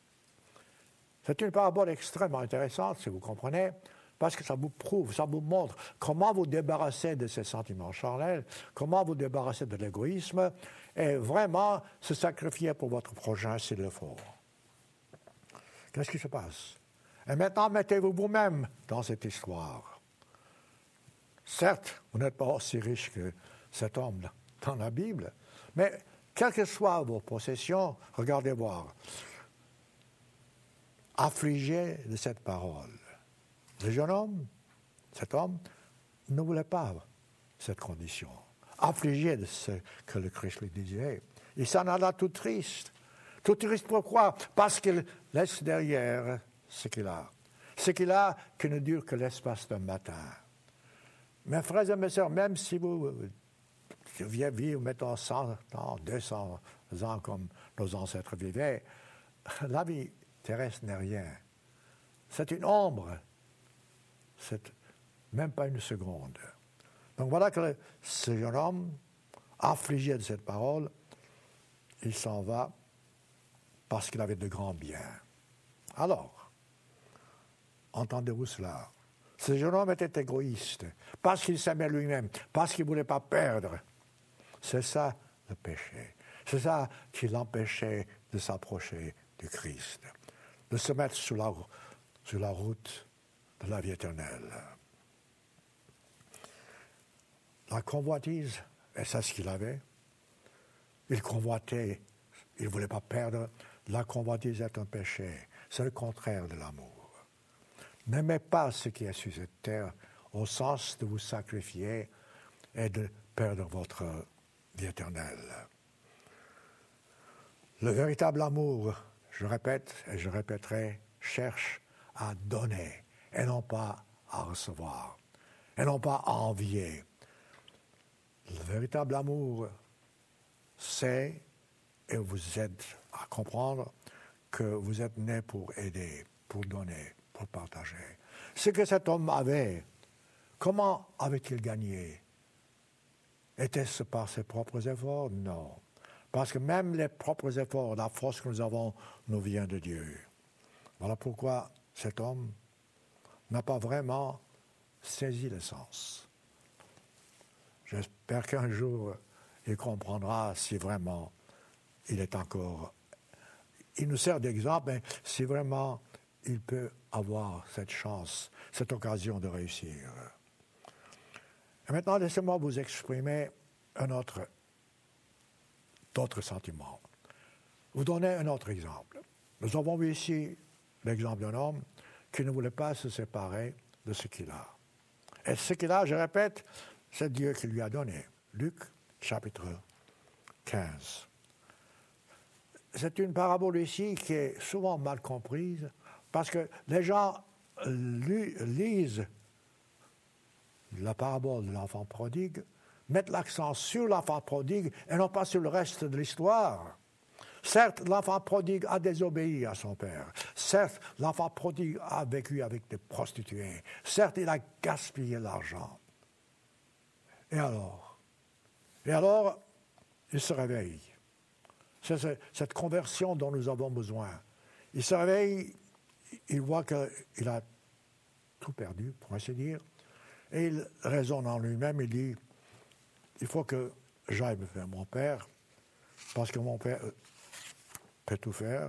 C'est une parabole extrêmement intéressante, si vous comprenez, parce que ça vous prouve, ça vous montre comment vous débarrasser de ces sentiments charnels, comment vous débarrasser de l'égoïsme, et vraiment se sacrifier pour votre prochain s'il le faut. Qu'est-ce qui se passe? Et maintenant, mettez-vous vous-même dans cette histoire. Certes, vous n'êtes pas aussi riche que cet homme dans la Bible, mais quelles que soient vos possessions, regardez voir. Affligé de cette parole. Le jeune homme, cet homme, ne voulait pas cette condition. Affligé de ce que le Christ lui disait, il Il s'en alla tout triste. Tout triste pourquoi? Parce qu'il laisse derrière ce qu'il a. Ce qu'il a qui ne dure que l'espace d'un matin. Mes frères et mes sœurs, même si vous deviez vivre, mettons, cent ans, deux cents ans comme nos ancêtres vivaient, la vie terrestre n'est rien. C'est une ombre. C'est même pas une seconde. Donc voilà que ce jeune homme, affligé de cette parole, il s'en va parce qu'il avait de grands biens. Alors, entendez-vous cela? Ce jeune homme était égoïste, parce qu'il s'aimait lui-même, parce qu'il ne voulait pas perdre. C'est ça le péché. C'est ça qui l'empêchait de s'approcher du Christ, de se mettre sur la, sur la route de la vie éternelle. La convoitise, et c'est ce qu'il avait, il convoitait, il ne voulait pas perdre. La convoitise est un péché, c'est le contraire de l'amour. N'aimez pas ce qui est sur cette terre au sens de vous sacrifier et de perdre votre vie éternelle. Le véritable amour, je répète et je répéterai, cherche à donner et non pas à recevoir, et non pas à envier. Le véritable amour, c'est et vous aide à comprendre que vous êtes né pour aider, pour donner, pour partager. Ce que cet homme avait, comment avait-il gagné? Était-ce par ses propres efforts? Non. Parce que même les propres efforts, la force que nous avons, nous vient de Dieu. Voilà pourquoi cet homme n'a pas vraiment saisi le sens. J'espère qu'un jour, il comprendra si vraiment il est encore... Il nous sert d'exemple, mais si vraiment il peut avoir cette chance, cette occasion de réussir. Et maintenant, laissez-moi vous exprimer un autre, d'autres sentiments. Vous donner un autre exemple. Nous avons vu ici l'exemple d'un homme qui ne voulait pas se séparer de ce qu'il a. Et ce qu'il a, je répète, c'est Dieu qui lui a donné. Luc, chapitre quinze. C'est une parabole ici qui est souvent mal comprise parce que les gens lisent la parabole de l'enfant prodigue, mettent l'accent sur l'enfant prodigue et non pas sur le reste de l'histoire. Certes, l'enfant prodigue a désobéi à son père. Certes, l'enfant prodigue a vécu avec des prostituées. Certes, il a gaspillé l'argent. Et alors? Et alors, il se réveille. C'est cette conversion dont nous avons besoin. Il se réveille, il voit qu'il a tout perdu, pour ainsi dire, et il raisonne en lui-même, il dit, il faut que j'aille vers mon père, parce que mon père peut tout faire.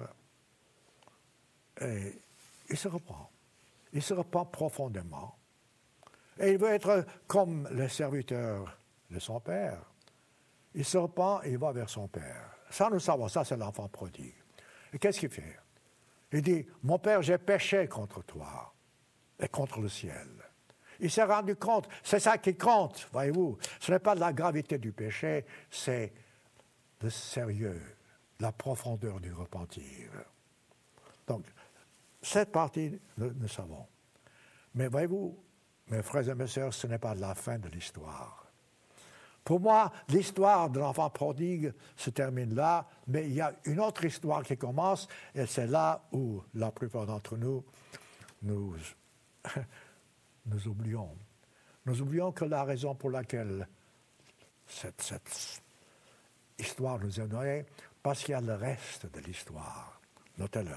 Et il se reprend. Il se reprend profondément. Et il veut être comme le serviteur de son père. Il se repent et il va vers son père. Ça, nous savons, ça, c'est l'enfant prodigue. Et qu'est-ce qu'il fait? Il dit, mon père, j'ai péché contre toi et contre le ciel. Il s'est rendu compte, c'est ça qui compte, voyez-vous. Ce n'est pas la gravité du péché, c'est le sérieux, la profondeur du repentir. Donc, cette partie, nous, nous savons. Mais voyez-vous, mes frères et mes sœurs, ce n'est pas la fin de l'histoire. Pour moi, l'histoire de l'enfant prodigue se termine là, mais il y a une autre histoire qui commence, et c'est là où la plupart d'entre nous, nous, nous oublions. Nous oublions que la raison pour laquelle cette, cette histoire nous est donnée, parce qu'il y a le reste de l'histoire. Notez-le.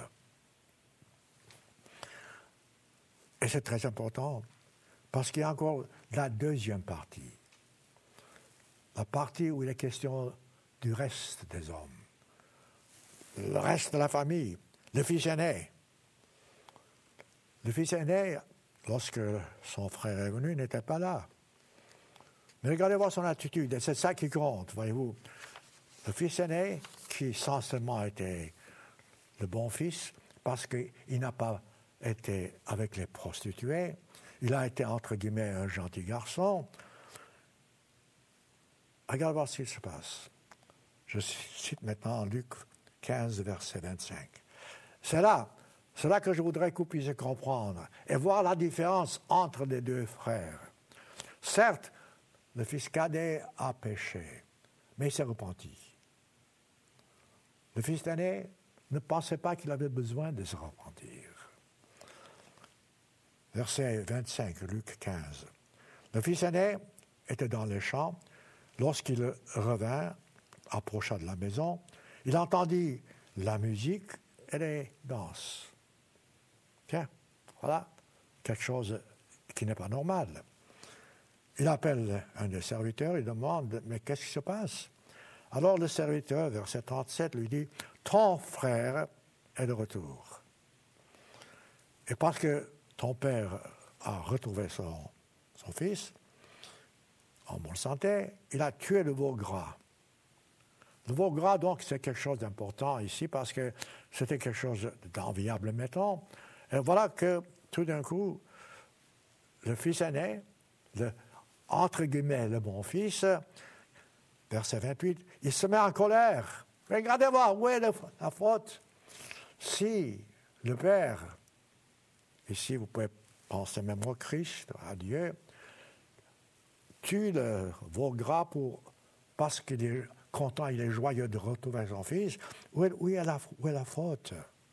Et c'est très important, parce qu'il y a encore la deuxième partie. La partie où il est question du reste des hommes. Le reste de la famille, le fils aîné. Le fils aîné, lorsque son frère est venu, n'était pas là. Mais regardez voir son attitude, et c'est ça qui compte, voyez-vous. Le fils aîné, qui essentiellement était le bon fils, parce qu'il n'a pas été avec les prostituées, il a été, entre guillemets, un gentil garçon. Regardez voir ce qui se passe. Je cite maintenant Luc quinze, verset vingt-cinq. C'est là, c'est là que je voudrais que vous puissiez comprendre et voir la différence entre les deux frères. Certes, le fils cadet a péché, mais il s'est repenti. Le fils aîné ne pensait pas qu'il avait besoin de se repentir. Verset vingt-cinq, Luc quinze. Le fils aîné était dans les champs. Lorsqu'il revint, approcha de la maison, il entendit la musique et les danses. Tiens, voilà quelque chose qui n'est pas normal. Il appelle un des serviteurs, il demande « Mais qu'est-ce qui se passe ?» Alors le serviteur, verset trente-sept, lui dit « Ton frère est de retour. Et parce que ton père a retrouvé son, son fils, en bonne santé, il a tué le veau gras. » Le veau gras, donc, c'est quelque chose d'important ici parce que c'était quelque chose d'enviable, mettons. Et voilà que, tout d'un coup, le fils aîné, le, entre guillemets, le bon fils, verset vingt-huit, il se met en colère. Regardez voir, où est la, la faute? Si le Père, ici vous pouvez penser même au Christ, à Dieu, tue le veau gras pour, parce qu'il est content, il est joyeux de retrouver son fils, où est, où est, la, où est la faute?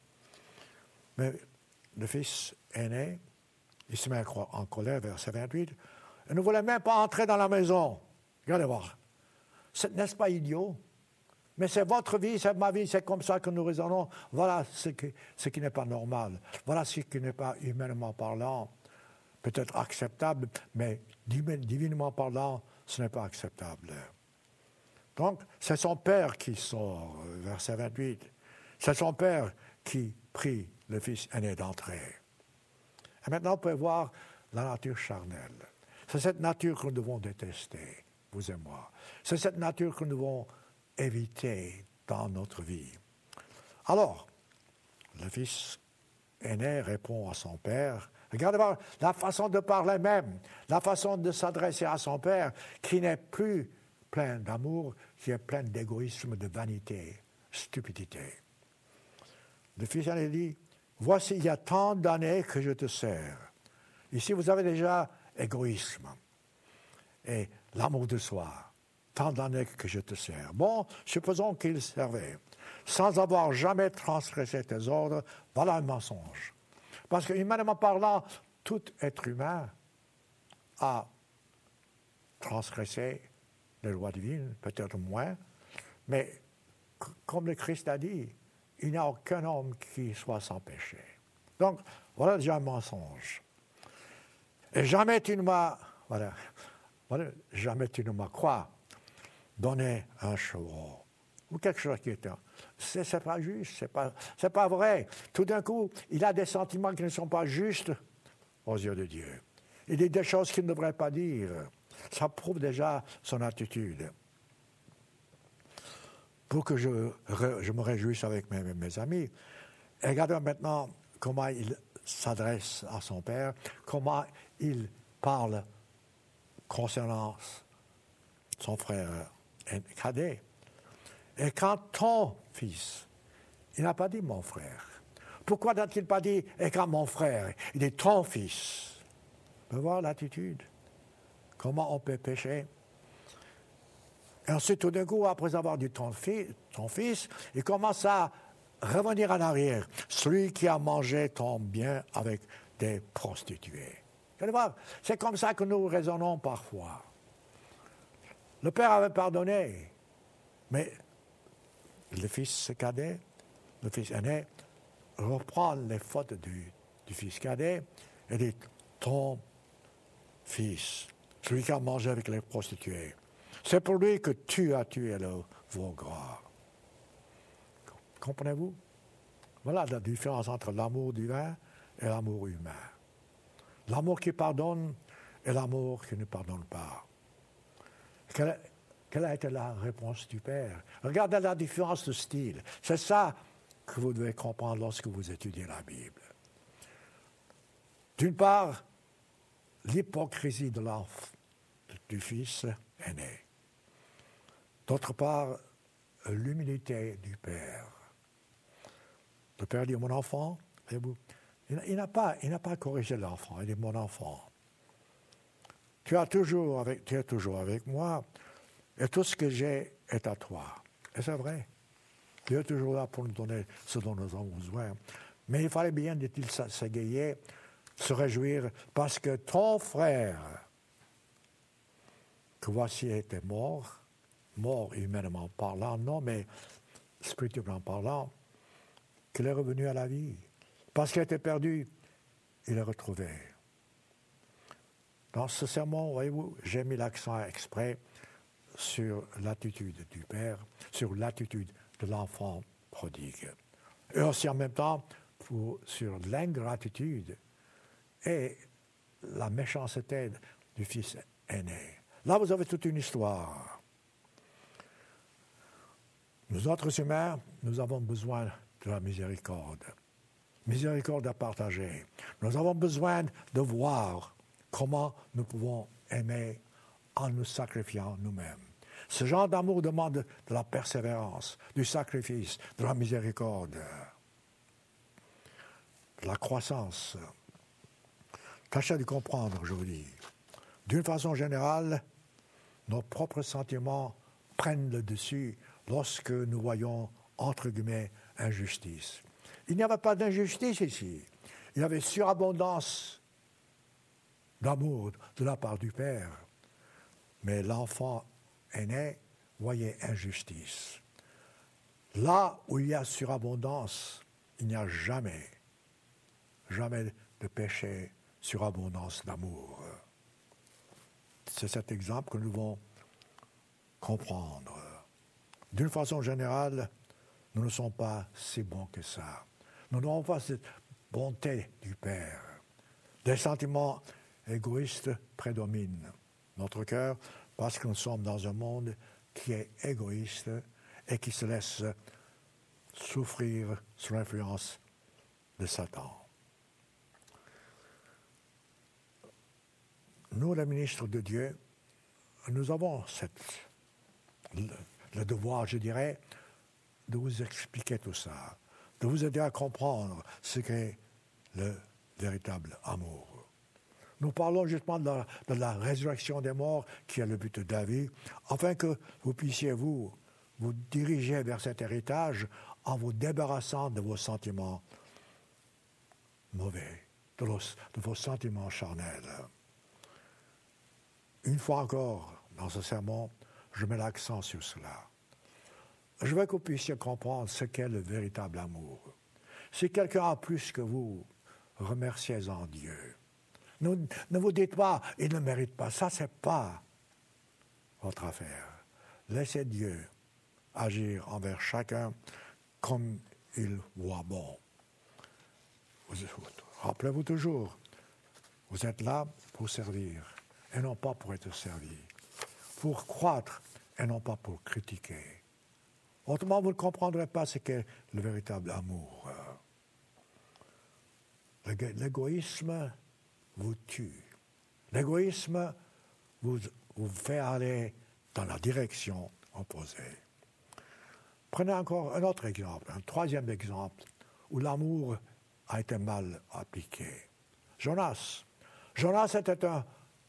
Mais le fils aîné, il se met en colère, verset vingt-huit, il ne voulait même pas entrer dans la maison. Regardez voir. N'est-ce pas idiot? Mais c'est votre vie, c'est ma vie, c'est comme ça que nous raisonnons. Voilà ce qui, ce qui n'est pas normal. Voilà ce qui n'est pas humainement parlant, peut-être acceptable, mais divinement parlant, ce n'est pas acceptable. Donc, c'est son père qui sort, verset vingt-huit. C'est son père qui prie le fils aîné d'entrer. Et maintenant, on peut voir la nature charnelle. C'est cette nature que nous devons détester, vous et moi. C'est cette nature que nous devons éviter dans notre vie. Alors, le fils aîné répond à son père. Regardez voir la façon de parler même, la façon de s'adresser à son père, qui n'est plus plein d'amour, qui est plein d'égoïsme, de vanité, stupidité. Le fils aîné dit, « Voici, il y a tant d'années que je te sers. » Ici, vous avez déjà égoïsme et l'amour de soi. Tant d'années que je te sers. Bon, supposons qu'il servait. Sans avoir jamais transgressé tes ordres, voilà un mensonge. Parce que, humainement parlant, tout être humain a transgressé les lois divines, peut-être moins, mais comme le Christ a dit, il n'y a aucun homme qui soit sans péché. Donc, voilà déjà un mensonge. Et jamais tu ne m'as, voilà, voilà jamais tu ne m'as quoi, donné un chevreau ou quelque chose qui est un. C'est, c'est pas juste, c'est pas, c'est pas vrai. Tout d'un coup, il a des sentiments qui ne sont pas justes aux yeux de Dieu. Il dit des choses qu'il ne devrait pas dire. Ça prouve déjà son attitude. Pour que je, je me réjouisse avec mes, mes amis, et regardons maintenant comment il s'adresse à son père, comment il parle concernant son frère cadet. Et quand ton fils, il n'a pas dit mon frère. Pourquoi n'a-t-il pas dit et quand mon frère? Il dit ton fils. On peut voir l'attitude. Comment on peut pécher? Et ensuite, tout d'un coup, après avoir dit ton, fi- ton fils, il commence à revenir en arrière. Celui qui a mangé ton bien avec des prostituées. Vous allez voir, c'est comme ça que nous raisonnons parfois. Le père avait pardonné, mais le fils cadet, le fils aîné, reprend les fautes du, du fils cadet et dit ton fils, celui qui a mangé avec les prostituées. C'est pour lui que tu as tué le veau gras. Comprenez-vous? Voilà la différence entre l'amour divin et l'amour humain. L'amour qui pardonne et l'amour qui ne pardonne pas. Quelle, quelle a été la réponse du Père? Regardez la différence de style. C'est ça que vous devez comprendre lorsque vous étudiez la Bible. D'une part, l'hypocrisie de l'enfant, du fils aîné. D'autre part, l'humilité du Père. Le Père dit, mon enfant, vous, il n'a pas, il n'a pas corrigé l'enfant, il dit, mon enfant, tu, as toujours avec, tu es toujours avec moi, et tout ce que j'ai est à toi. Et c'est vrai, Dieu est toujours là pour nous donner ce dont nous avons besoin. Mais il fallait bien, dit-il, s'égayer, se réjouir, parce que ton frère, que voici était mort, mort humainement parlant, non, mais spirituellement parlant, qu'il est revenu à la vie. Parce qu'il était perdu, il est retrouvé. Dans ce sermon, voyez-vous, j'ai mis l'accent exprès sur l'attitude du Père, sur l'attitude de l'enfant prodigue. Et aussi en même temps, pour, sur l'ingratitude et la méchanceté du fils aîné. Là, vous avez toute une histoire. Nous autres humains, nous avons besoin de la miséricorde. Miséricorde à partager. Nous avons besoin de voir comment nous pouvons aimer en nous sacrifiant nous-mêmes. Ce genre d'amour demande de la persévérance, du sacrifice, de la miséricorde, de la croissance. Tâchez de comprendre, je vous dis. D'une façon générale, nos propres sentiments prennent le dessus lorsque nous voyons, entre guillemets, injustice. Il n'y avait pas d'injustice ici. Il y avait surabondance d'amour de la part du Père. Mais l'enfant aîné voyait injustice. Là où il y a surabondance, il n'y a jamais, jamais de péché, surabondance d'amour. C'est cet exemple que nous devons comprendre. D'une façon générale, nous ne sommes pas si bons que ça. Nous n'avons pas cette bonté du Père. Des sentiments égoïstes prédominent notre cœur parce que nous sommes dans un monde qui est égoïste et qui se laisse souffrir sous l'influence de Satan. Nous, les ministres de Dieu, nous avons cette, le, le devoir, je dirais, de vous expliquer tout ça, de vous aider à comprendre ce qu'est le véritable amour. Nous parlons justement de la, de la résurrection des morts, qui est le but de David, afin que vous puissiez vous, vous diriger vers cet héritage en vous débarrassant de vos sentiments mauvais, de, los, de vos sentiments charnels. Une fois encore, dans ce sermon, je mets l'accent sur cela. Je veux que vous puissiez comprendre ce qu'est le véritable amour. Si quelqu'un a plus que vous, remerciez-en Dieu. Ne, ne vous dites pas, il ne mérite pas. Ça, ce n'est pas votre affaire. Laissez Dieu agir envers chacun comme il voit bon. Vous, rappelez-vous toujours, vous êtes là pour servir et non pas pour être servi. Pour croître et non pas pour critiquer. Autrement, vous ne comprendrez pas ce qu'est le véritable amour. L'égoïsme vous tue. L'égoïsme vous, vous fait aller dans la direction opposée. Prenez encore un autre exemple, un troisième exemple, où l'amour a été mal appliqué. Jonas. Jonas était un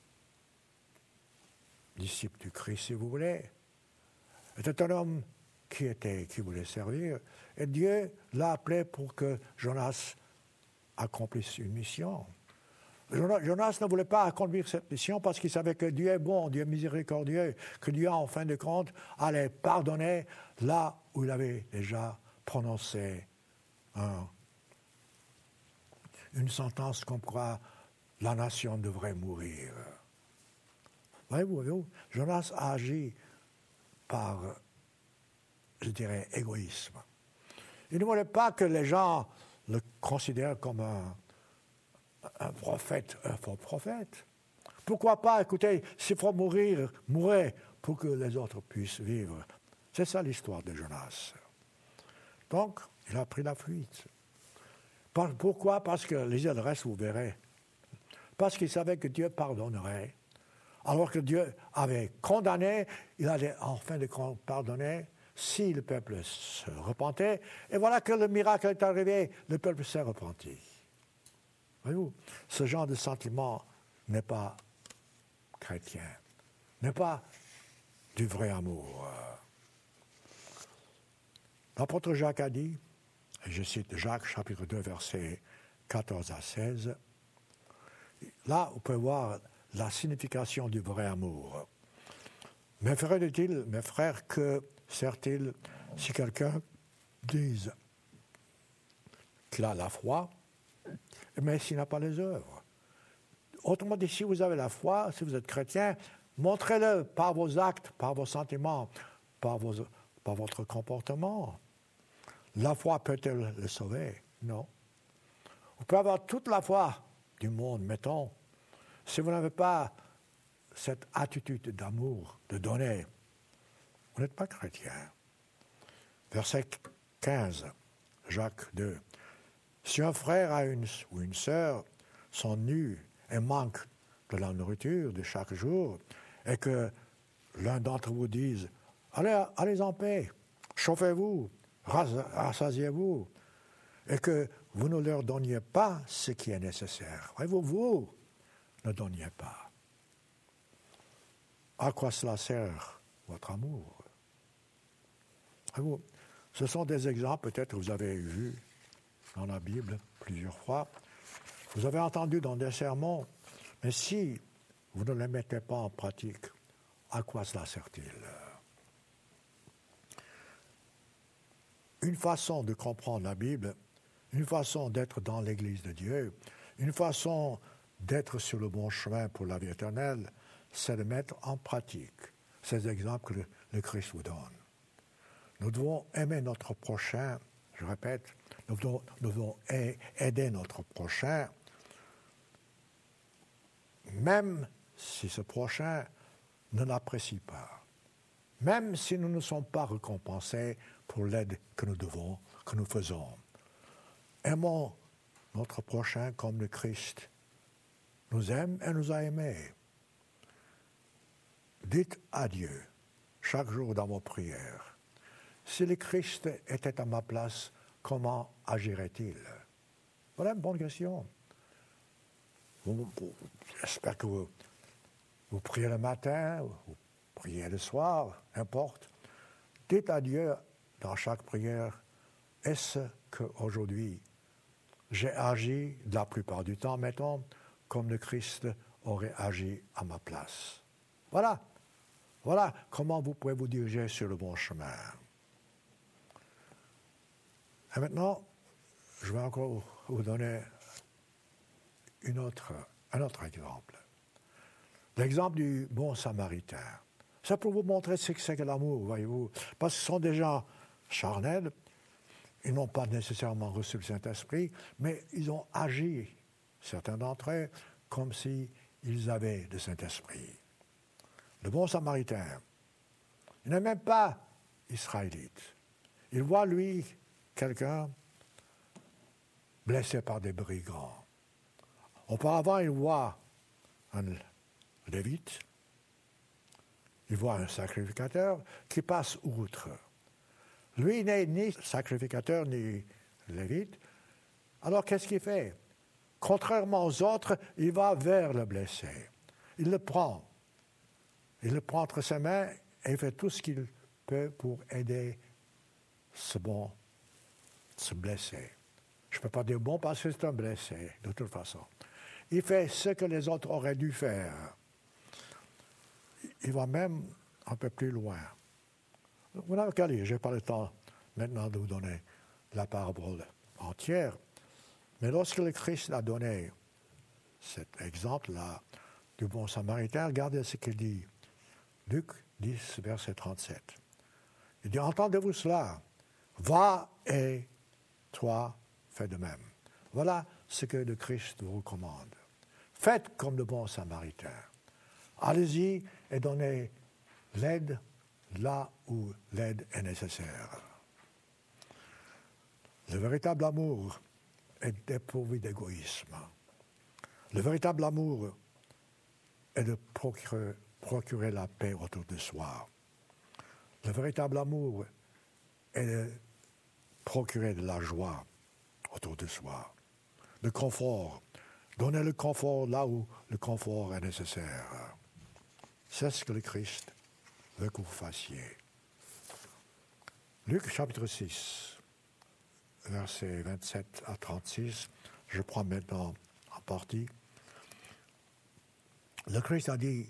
disciple du Christ, si vous voulez. Était un homme qui, était, qui voulait servir. Et Dieu l'a appelé pour que Jonas accomplisse une mission. Jonas ne voulait pas accomplir cette mission parce qu'il savait que Dieu est bon, Dieu est miséricordieux, que Dieu, en fin de compte, allait pardonner là où il avait déjà prononcé un, une sentence comme quoi la nation devrait mourir. Voyez-vous, voyez-vous, Jonas a agi par, je dirais, égoïsme. Il ne voulait pas que les gens le considèrent comme un un prophète, un faux prophète. Pourquoi pas, écoutez, s'il faut mourir, mourir pour que les autres puissent vivre. C'est ça l'histoire de Jonas. Donc, il a pris la fuite. Pourquoi? Parce que, lisez le reste, vous verrez. Parce qu'il savait que Dieu pardonnerait. Alors que Dieu avait condamné, il allait en fin de compte pardonner, si le peuple se repentait. Et voilà que le miracle est arrivé, le peuple s'est repenti. Voyez-vous, ce genre de sentiment n'est pas chrétien, n'est pas du vrai amour. L'apôtre Jacques a dit, et je cite Jacques chapitre deux, versets quatorze à seize, là, vous pouvez voir la signification du vrai amour. Mes frères, dit-il, mes frères, que sert-il si quelqu'un dise qu'il a la foi, mais s'il n'a pas les œuvres? Autrement dit, si vous avez la foi, si vous êtes chrétien, montrez-le par vos actes, par vos sentiments, par, vos, par votre comportement. La foi peut-elle le sauver? Non. Vous pouvez avoir toute la foi du monde, mettons. Si vous n'avez pas cette attitude d'amour, de donner, vous n'êtes pas chrétien. Verset quinze, Jacques deux. Si un frère a une, ou une sœur sont nus et manquent de la nourriture de chaque jour, et que l'un d'entre vous dise « Allez, allez en paix, chauffez-vous, rassasiez-vous », et que vous ne leur donniez pas ce qui est nécessaire. Voyez-vous, vous ne donniez pas. À quoi cela sert votre amour? Voyez-vous, ce sont des exemples, peut-être que vous avez vus dans la Bible plusieurs fois. Vous avez entendu dans des sermons, mais si vous ne les mettez pas en pratique, à quoi cela sert-il? Une façon de comprendre la Bible, une façon d'être dans l'Église de Dieu, une façon d'être sur le bon chemin pour la vie éternelle, c'est de mettre en pratique ces exemples que le, le Christ vous donne. Nous devons aimer notre prochain, je répète, nous devons, nous devons aider notre prochain, même si ce prochain ne l'apprécie pas, même si nous ne sommes pas récompensés pour l'aide que nous devons, que nous faisons. Aimons notre prochain comme le Christ nous aime et nous a aimés. Dites à Dieu chaque jour dans vos prières, si le Christ était à ma place, comment agirait-il? Voilà une bonne question. Vous, vous, j'espère que vous, vous priez le matin, vous priez le soir, n'importe. Dites à Dieu dans chaque prière, est-ce qu'aujourd'hui j'ai agi la plupart du temps, mettons, comme le Christ aurait agi à ma place? Voilà. Voilà comment vous pouvez vous diriger sur le bon chemin. Et maintenant, je vais encore vous donner une autre, un autre exemple. L'exemple du bon samaritain. C'est pour vous montrer ce que c'est que l'amour, voyez-vous. Parce que ce sont des gens charnels, ils n'ont pas nécessairement reçu le Saint-Esprit, mais ils ont agi, certains d'entre eux, comme s'ils avaient le Saint-Esprit. Le bon samaritain, il n'est même pas israélite. Il voit, lui, quelqu'un blessé par des brigands. Auparavant, il voit un lévite, il voit un sacrificateur qui passe outre. Lui n'est ni sacrificateur ni lévite. Alors qu'est-ce qu'il fait? Contrairement aux autres, il va vers le blessé. Il le prend. Il le prend entre ses mains et il fait tout ce qu'il peut pour aider ce bon, ce blessé. Je ne peux pas dire bon parce que c'est un blessé, de toute façon. Il fait ce que les autres auraient dû faire. Il va même un peu plus loin. Vous n'avez qu'à lire, je n'ai pas le temps maintenant de vous donner la parabole entière. Mais lorsque le Christ a donné cet exemple-là du bon samaritain, regardez ce qu'il dit. Luc dix, verset trente-sept. Il dit, entendez-vous cela? Va et toi, fais de même. Voilà ce que le Christ vous recommande. Faites comme le bon samaritain. Allez-y et donnez l'aide là où l'aide est nécessaire. Le véritable amour est dépourvu d'égoïsme. Le véritable amour est de procurer, procurer la paix autour de soi. Le véritable amour est de procurer de la joie autour de soi, le confort, donner le confort là où le confort est nécessaire. C'est ce que le Christ veut que vous fassiez. Luc chapitre six, versets vingt-sept à trente-six, je prends maintenant en partie. Le Christ a dit,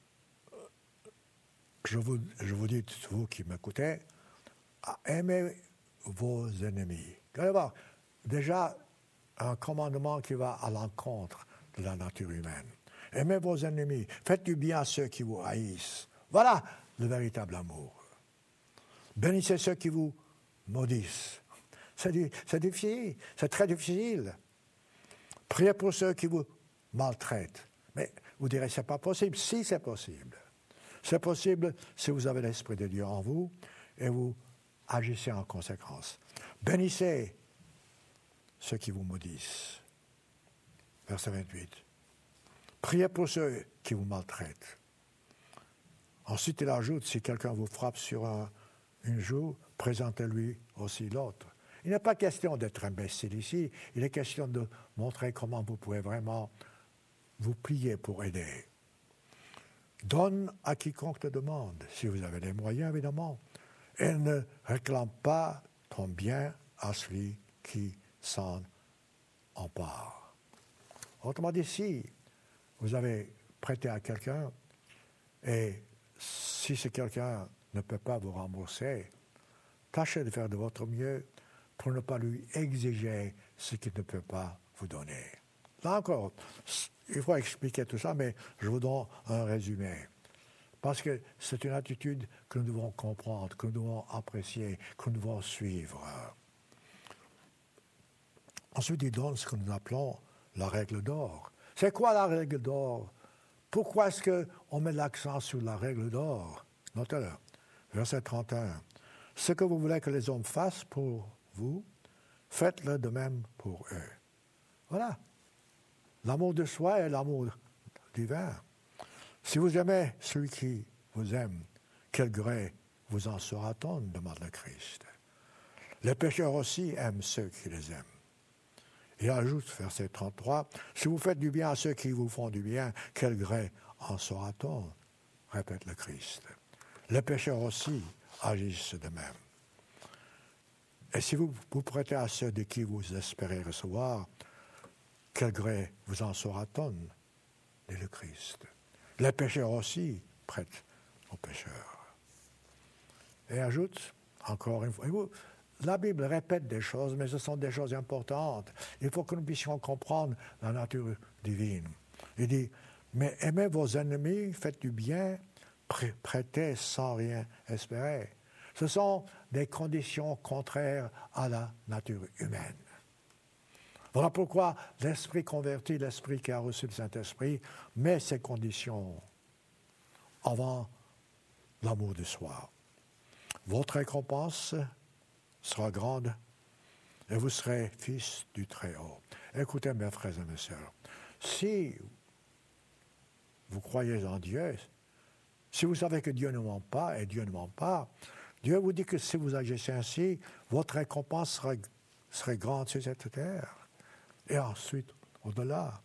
je vous, je vous dis, vous qui m'écoutez, aimez vos ennemis. Vous allez voir, déjà, un commandement qui va à l'encontre de la nature humaine. Aimez vos ennemis, faites du bien à ceux qui vous haïssent. Voilà le véritable amour. Bénissez ceux qui vous maudissent. C'est, du, c'est difficile, c'est très difficile. Priez pour ceux qui vous maltraitent. Mais vous direz, c'est pas possible. Si, c'est possible. C'est possible si vous avez l'Esprit de Dieu en vous et vous agissez en conséquence. Bénissez ceux qui vous maudissent. Verset vingt-huit. Priez pour ceux qui vous maltraitent. Ensuite, il ajoute, si quelqu'un vous frappe sur un, une joue, présentez-lui aussi l'autre. Il n'est pas question d'être imbécile ici, il est question de montrer comment vous pouvez vraiment vous plier pour aider. Donne à quiconque te demande, si vous avez les moyens évidemment, et ne réclame pas ton bien à celui qui s'en empare. Autrement dit, si vous avez prêté à quelqu'un et si ce quelqu'un ne peut pas vous rembourser, tâchez de faire de votre mieux pour ne pas lui exiger ce qu'il ne peut pas vous donner. Là encore, il faut expliquer tout ça, mais je vous donne un résumé. Parce que c'est une attitude que nous devons comprendre, que nous devons apprécier, que nous devons suivre. Ensuite, il donne ce que nous appelons la règle d'or. C'est quoi la règle d'or? Pourquoi est-ce qu'on met l'accent sur la règle d'or? Notez-le, verset trente et un. Ce que vous voulez que les hommes fassent pour vous, faites-le de même pour eux. Voilà. L'amour de soi et l'amour divin. Si vous aimez celui qui vous aime, quel gré vous en sera-t-on, demande le Christ. Les pécheurs aussi aiment ceux qui les aiment. Il ajoute, verset trente-trois, si vous faites du bien à ceux qui vous font du bien, quel gré en sera-t-on, répète le Christ. Les pécheurs aussi agissent de même. Et si vous vous prêtez à ceux de qui vous espérez recevoir, quel gré vous en sera-t-on, dit le Christ. Les pécheurs aussi prêtent aux pécheurs. Et ajoute, encore une fois, la Bible répète des choses, mais ce sont des choses importantes. Il faut que nous puissions comprendre la nature divine. Il dit, mais aimez vos ennemis, faites du bien, prêtez sans rien espérer. Ce sont des conditions contraires à la nature humaine. Voilà pourquoi l'esprit converti, l'esprit qui a reçu le Saint-Esprit, met ces conditions avant l'amour de soi. Votre récompense sera grande et vous serez fils du Très-Haut. Écoutez, mes frères et mes sœurs, si vous croyez en Dieu, si vous savez que Dieu ne ment pas, et Dieu ne ment pas, Dieu vous dit que si vous agissez ainsi, votre récompense serait, serait grande sur cette terre. Et ensuite, au-delà.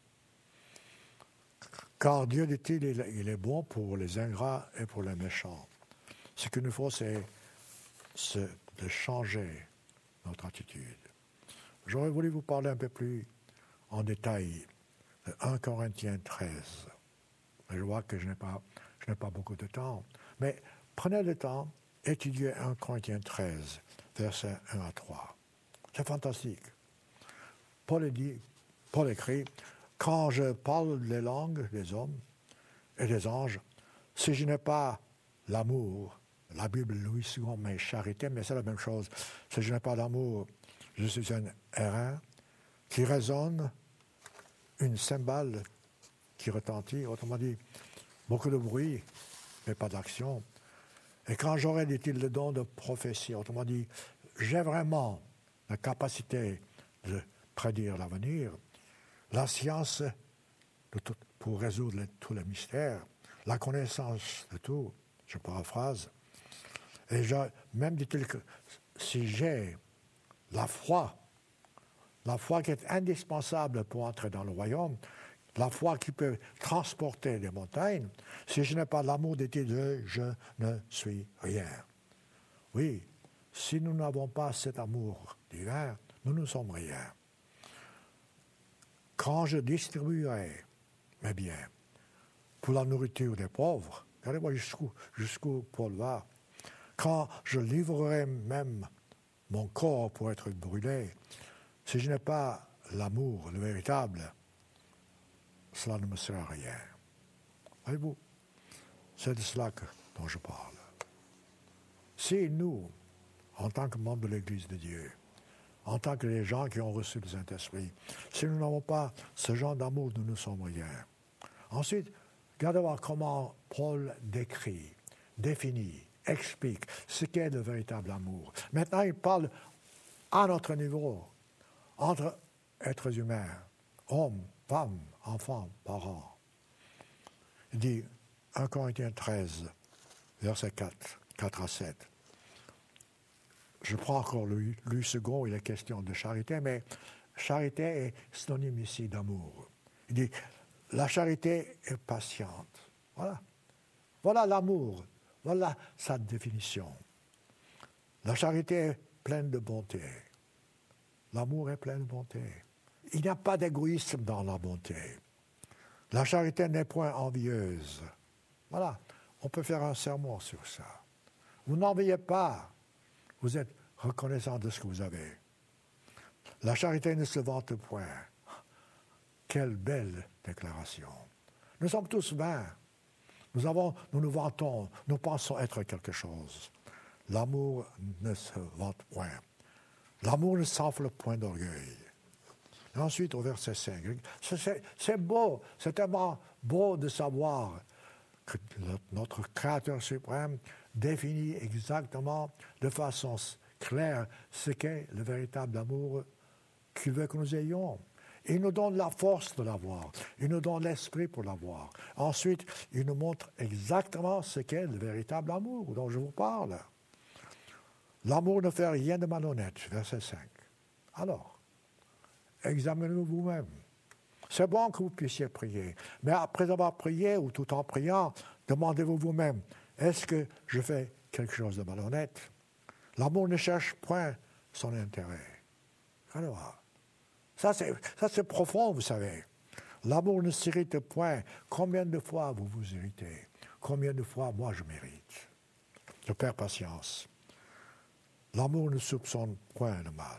Car Dieu, dit-il, il est bon pour les ingrats et pour les méchants. Ce qu'il nous faut, c'est, c'est de changer notre attitude. J'aurais voulu vous parler un peu plus en détail de un Corinthiens treize. Je vois que je n'ai pas, je n'ai pas beaucoup de temps. Mais prenez le temps, étudiez un Corinthiens treize, versets un à trois. C'est fantastique. Paul dit, Paul écrit, « Quand je parle les langues des hommes et des anges, si je n'ai pas l'amour, la Bible, Louis second, mais charité, mais c'est la même chose, si je n'ai pas l'amour, je suis un airain qui résonne, une cymbale qui retentit, autrement dit, beaucoup de bruit, mais pas d'action. Et quand j'aurai, dit-il, le don de prophétie, autrement dit, j'ai vraiment la capacité de prédire l'avenir, la science de tout, pour résoudre les, tous les mystères, la connaissance de tout, je paraphrase, Et je, même dit-il que si j'ai la foi, la foi qui est indispensable pour entrer dans le royaume, la foi qui peut transporter les montagnes, si je n'ai pas l'amour, dit-il, je ne suis rien. Oui, si nous n'avons pas cet amour divin, nous ne sommes rien. Quand je distribuerai mes biens pour la nourriture des pauvres, regardez-moi jusqu'où, jusqu'où Paul va, quand je livrerai même mon corps pour être brûlé, si je n'ai pas l'amour, le véritable, cela ne me sert à rien. Voyez-vous, c'est de cela que, dont je parle. Si nous, en tant que membres de l'Église de Dieu, en tant que les gens qui ont reçu le Saint-Esprit, si nous n'avons pas ce genre d'amour, nous ne sommes rien. Ensuite, regardez voir comment Paul décrit, définit, explique ce qu'est le véritable amour. Maintenant, il parle à notre niveau, entre êtres humains, hommes, femmes, enfants, parents. Il dit, un Corinthiens treize, verset quatre, quatre à sept. Je prends encore le, le second, il est question de charité, mais charité est synonyme ici d'amour. Il dit, la charité est patiente. Voilà. Voilà l'amour. Voilà sa définition. La charité est pleine de bonté. L'amour est plein de bonté. Il n'y a pas d'égoïsme dans la bonté. La charité n'est point envieuse. Voilà. On peut faire un sermon sur ça. Vous n'enviez pas. Vous êtes reconnaissant de ce que vous avez. La charité ne se vante point. Quelle belle déclaration. Nous sommes tous vains. Nous, avons, nous nous vantons, nous pensons être quelque chose. L'amour ne se vante point. L'amour ne s'enfle point d'orgueil. Et ensuite, au verset cinq, c'est, c'est beau, c'est tellement beau de savoir que notre Créateur suprême définit exactement de façon claire ce qu'est le véritable amour qu'il veut que nous ayons. Il nous donne la force de l'avoir. Il nous donne l'esprit pour l'avoir. Ensuite, il nous montre exactement ce qu'est le véritable amour dont je vous parle. L'amour ne fait rien de malhonnête, verset cinq. Alors, examinez-vous vous-même. C'est bon que vous puissiez prier, mais après avoir prié ou tout en priant, demandez-vous vous-même, est-ce que je fais quelque chose de malhonnête? L'amour ne cherche point son intérêt. Alors, ça c'est, ça c'est profond, vous savez. L'amour ne s'irrite point. Combien de fois vous vous irritez? Combien de fois moi je m'irrite? Je perds patience. L'amour ne soupçonne point le mal.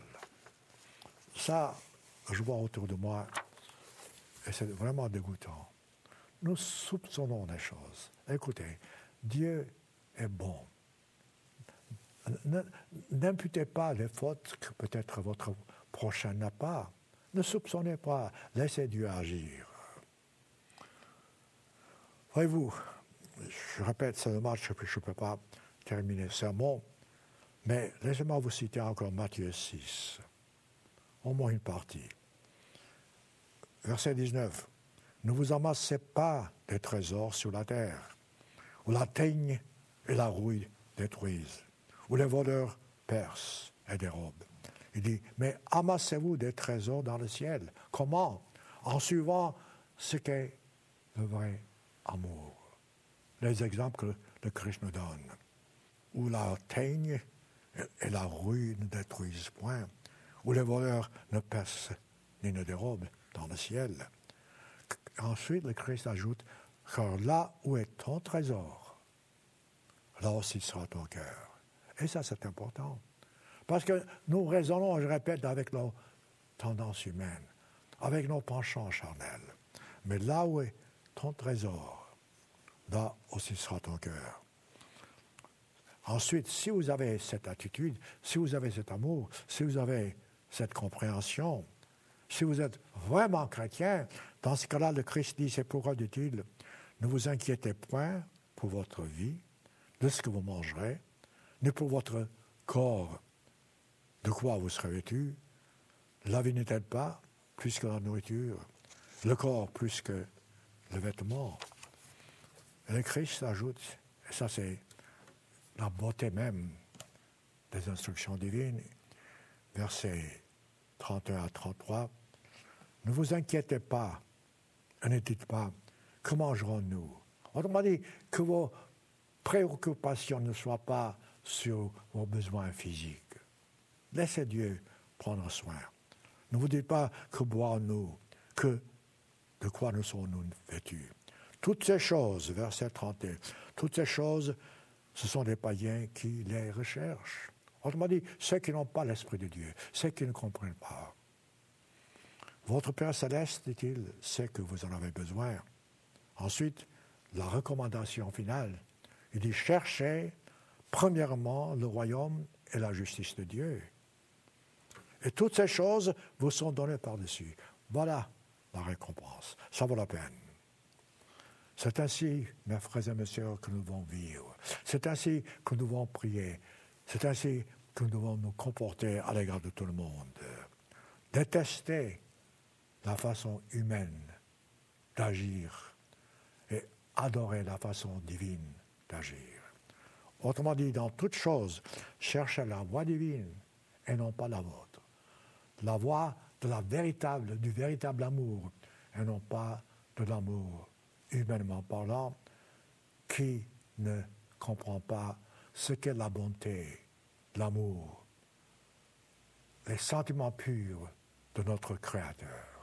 Ça, je vois autour de moi, et c'est vraiment dégoûtant. Nous soupçonnons des choses. Écoutez, Dieu est bon. N'imputez pas les fautes que peut-être votre prochain n'a pas. Ne soupçonnez pas. Laissez Dieu agir. Voyez-vous, je répète, c'est dommage que je ne peux pas terminer le sermon, mais laissez-moi vous citer encore Matthieu six, au moins une partie. Verset dix-neuf. Ne vous amassez pas des trésors sur la terre, où la teigne et la rouille détruisent, où les voleurs percent et dérobent. Il dit, mais amassez-vous des trésors dans le ciel. Comment? En suivant ce qu'est le vrai amour. Les exemples que le Christ nous donne, où la teigne et la rouille ne détruisent point, où les voleurs ne percent ni ne dérobent dans le ciel. Ensuite, le Christ ajoute, car là où est ton trésor, là aussi sera ton cœur. Et ça, c'est important. Parce que nous raisonnons, je répète, avec nos tendances humaines, avec nos penchants charnels. Mais là où est ton trésor, là aussi sera ton cœur. Ensuite, si vous avez cette attitude, si vous avez cet amour, si vous avez cette compréhension, si vous êtes vraiment chrétien, dans ce cas-là, le Christ dit, c'est pourquoi, dit-il, ne vous inquiétez point pour votre vie, de ce que vous mangerez, ni pour votre corps, de quoi vous serez vêtu. La vie n'est-elle pas plus que la nourriture, le corps plus que le vêtement. Et le Christ ajoute, et ça c'est la beauté même des instructions divines, versets trente et un à trente-trois. Ne vous inquiétez pas et ne dites pas, que mangerons-nous? Autrement dit, que vos préoccupations ne soient pas sur vos besoins physiques. Laissez Dieu prendre soin. Ne vous dites pas, que boirons-nous? Que de quoi nous sommes-nous vêtus? Toutes ces choses, verset trente et un, toutes ces choses, ce sont des païens qui les recherchent. Autrement dit, ceux qui n'ont pas l'Esprit de Dieu, ceux qui ne comprennent pas. Votre Père Céleste, dit-il, sait que vous en avez besoin. Ensuite, la recommandation finale, il dit, cherchez premièrement le royaume et la justice de Dieu. Et toutes ces choses vous sont données par-dessus. Voilà la récompense. Ça vaut la peine. C'est ainsi, mes frères et mes sœurs, que nous devons vivre. C'est ainsi que nous devons prier. C'est ainsi que nous devons nous comporter à l'égard de tout le monde. Détester la façon humaine d'agir et adorer la façon divine d'agir. Autrement dit, dans toute chose, cherchez la voie divine et non pas la vôtre. La voie de la véritable, du véritable amour et non pas de l'amour humainement parlant, qui ne comprend pas ce qu'est la bonté, l'amour, les sentiments purs de notre Créateur.